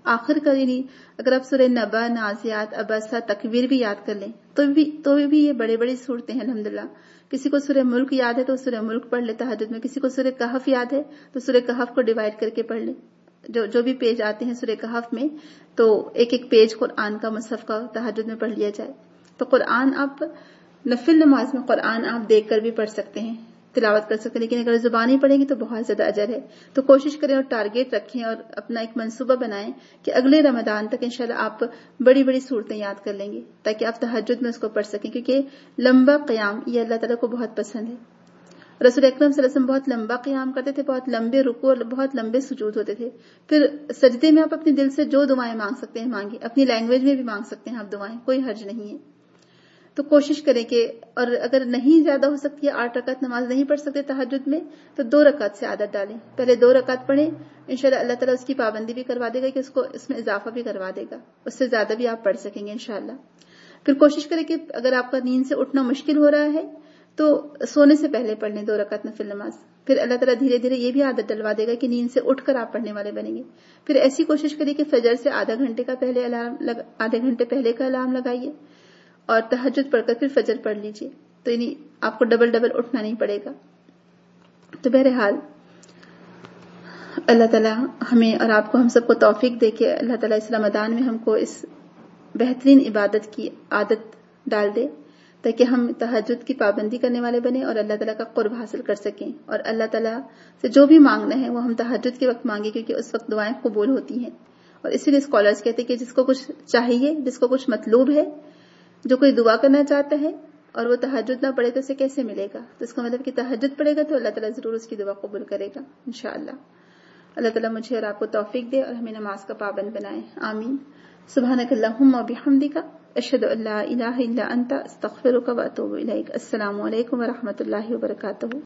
آخر کا یعنی اگر آپ سورہ نبا، نازیات، ابسا، تکویر بھی یاد کر لیں تو بھی یہ بڑے بڑی صورتیں ہیں الحمدللہ. کسی کو سورہ ملک یاد ہے تو سورہ ملک پڑھ لے تہجد میں، کسی کو سورہ کہف یاد ہے تو سورہ کہف کو ڈیوائڈ کر کے پڑھ لیں. جو بھی پیج آتے ہیں سورہ کہف میں تو ایک ایک پیج قرآن کا مصحف کا تہجد میں پڑھ لیا جائے. تو قرآن آپ نفل نماز میں قرآن آپ دیکھ کر بھی پڑھ سکتے ہیں، تلاوت کر سکتے ہیں، لیکن اگر زبانی پڑھیں گی تو بہت زیادہ اجر ہے. تو کوشش کریں اور ٹارگیٹ رکھیں اور اپنا ایک منصوبہ بنائیں کہ اگلے رمضان تک انشاءاللہ آپ بڑی بڑی صورتیں یاد کر لیں گے تاکہ آپ تہجد میں اس کو پڑھ سکیں، کیونکہ لمبا قیام یہ اللہ تعالیٰ کو بہت پسند ہے. رسول اکرم صلی اللہ علیہ وسلم بہت لمبا قیام کرتے تھے، بہت لمبے رکوع اور بہت لمبے سجود ہوتے تھے. پھر سجدے میں آپ اپنے دل سے جو دعائیں مانگ سکتے ہیں مانگیں، اپنی لینگویج میں بھی مانگ سکتے ہیں آپ دعائیں، کوئی حرج نہیں ہے. تو کوشش کریں کہ، اور اگر نہیں زیادہ ہو سکتی ہے 8 رکعت نماز نہیں پڑھ سکتے تہجد میں تو 2 رکعت سے عادت ڈالیں. پہلے 2 رکعت پڑھیں، انشاءاللہ اللہ تعالیٰ اس کی پابندی بھی کروا دے گا کہ اس میں اضافہ بھی کروا دے گا، اس سے زیادہ بھی آپ پڑھ سکیں گے انشاءاللہ. پھر کوشش کریں کہ اگر آپ کا نیند سے اٹھنا مشکل ہو رہا ہے تو سونے سے پہلے پڑھ لیں 2 رکعت نفل نماز. پھر اللہ تعالیٰ دھیرے دھیرے یہ بھی عادت ڈلوا دے گا کہ نیند سے اٹھ کر آپ پڑھنے والے بنیں گے. پھر ایسی کوشش کریے کہ فجر سے آدھے گھنٹے پہلے کا الارم لگائیے اور تہجد پڑھ کر پھر فجر پڑھ لیجیے، تو یعنی آپ کو ڈبل اٹھنا نہیں پڑے گا. تو بہرحال اللہ تعالیٰ ہمیں اور آپ کو، ہم سب کو توفیق دے کہ اللہ تعالیٰ اس رمضان میں ہم کو اس بہترین عبادت کی عادت ڈال دے تاکہ ہم تہجد کی پابندی کرنے والے بنیں اور اللہ تعالیٰ کا قرب حاصل کر سکیں. اور اللہ تعالیٰ سے جو بھی مانگنا ہے وہ ہم تہجد کے وقت مانگیں، کیونکہ اس وقت دعائیں قبول ہوتی ہیں. اور اسی لیے اسکالرز کہتے ہیں کہ جس کو کچھ چاہیے، جس کو کچھ مطلوب ہے، جو کوئی دعا کرنا چاہتا ہے اور وہ تہجد نہ پڑھے تو اسے کیسے ملے گا؟ تو اس کا مطلب کہ تہجد پڑھے گا تو اللہ تعالیٰ ضرور اس کی دعا قبول کرے گا انشاءاللہ. اللہ تعالیٰ مجھے اور آپ کو توفیق دے اور ہمیں نماز کا پابند بنائے. آمین. سبحانک اللہم و بحمدک، اشہد ان لا الہ الا انت، استغفرک و اتوب الیک. السلام علیکم و رحمۃ اللہ وبرکاتہ.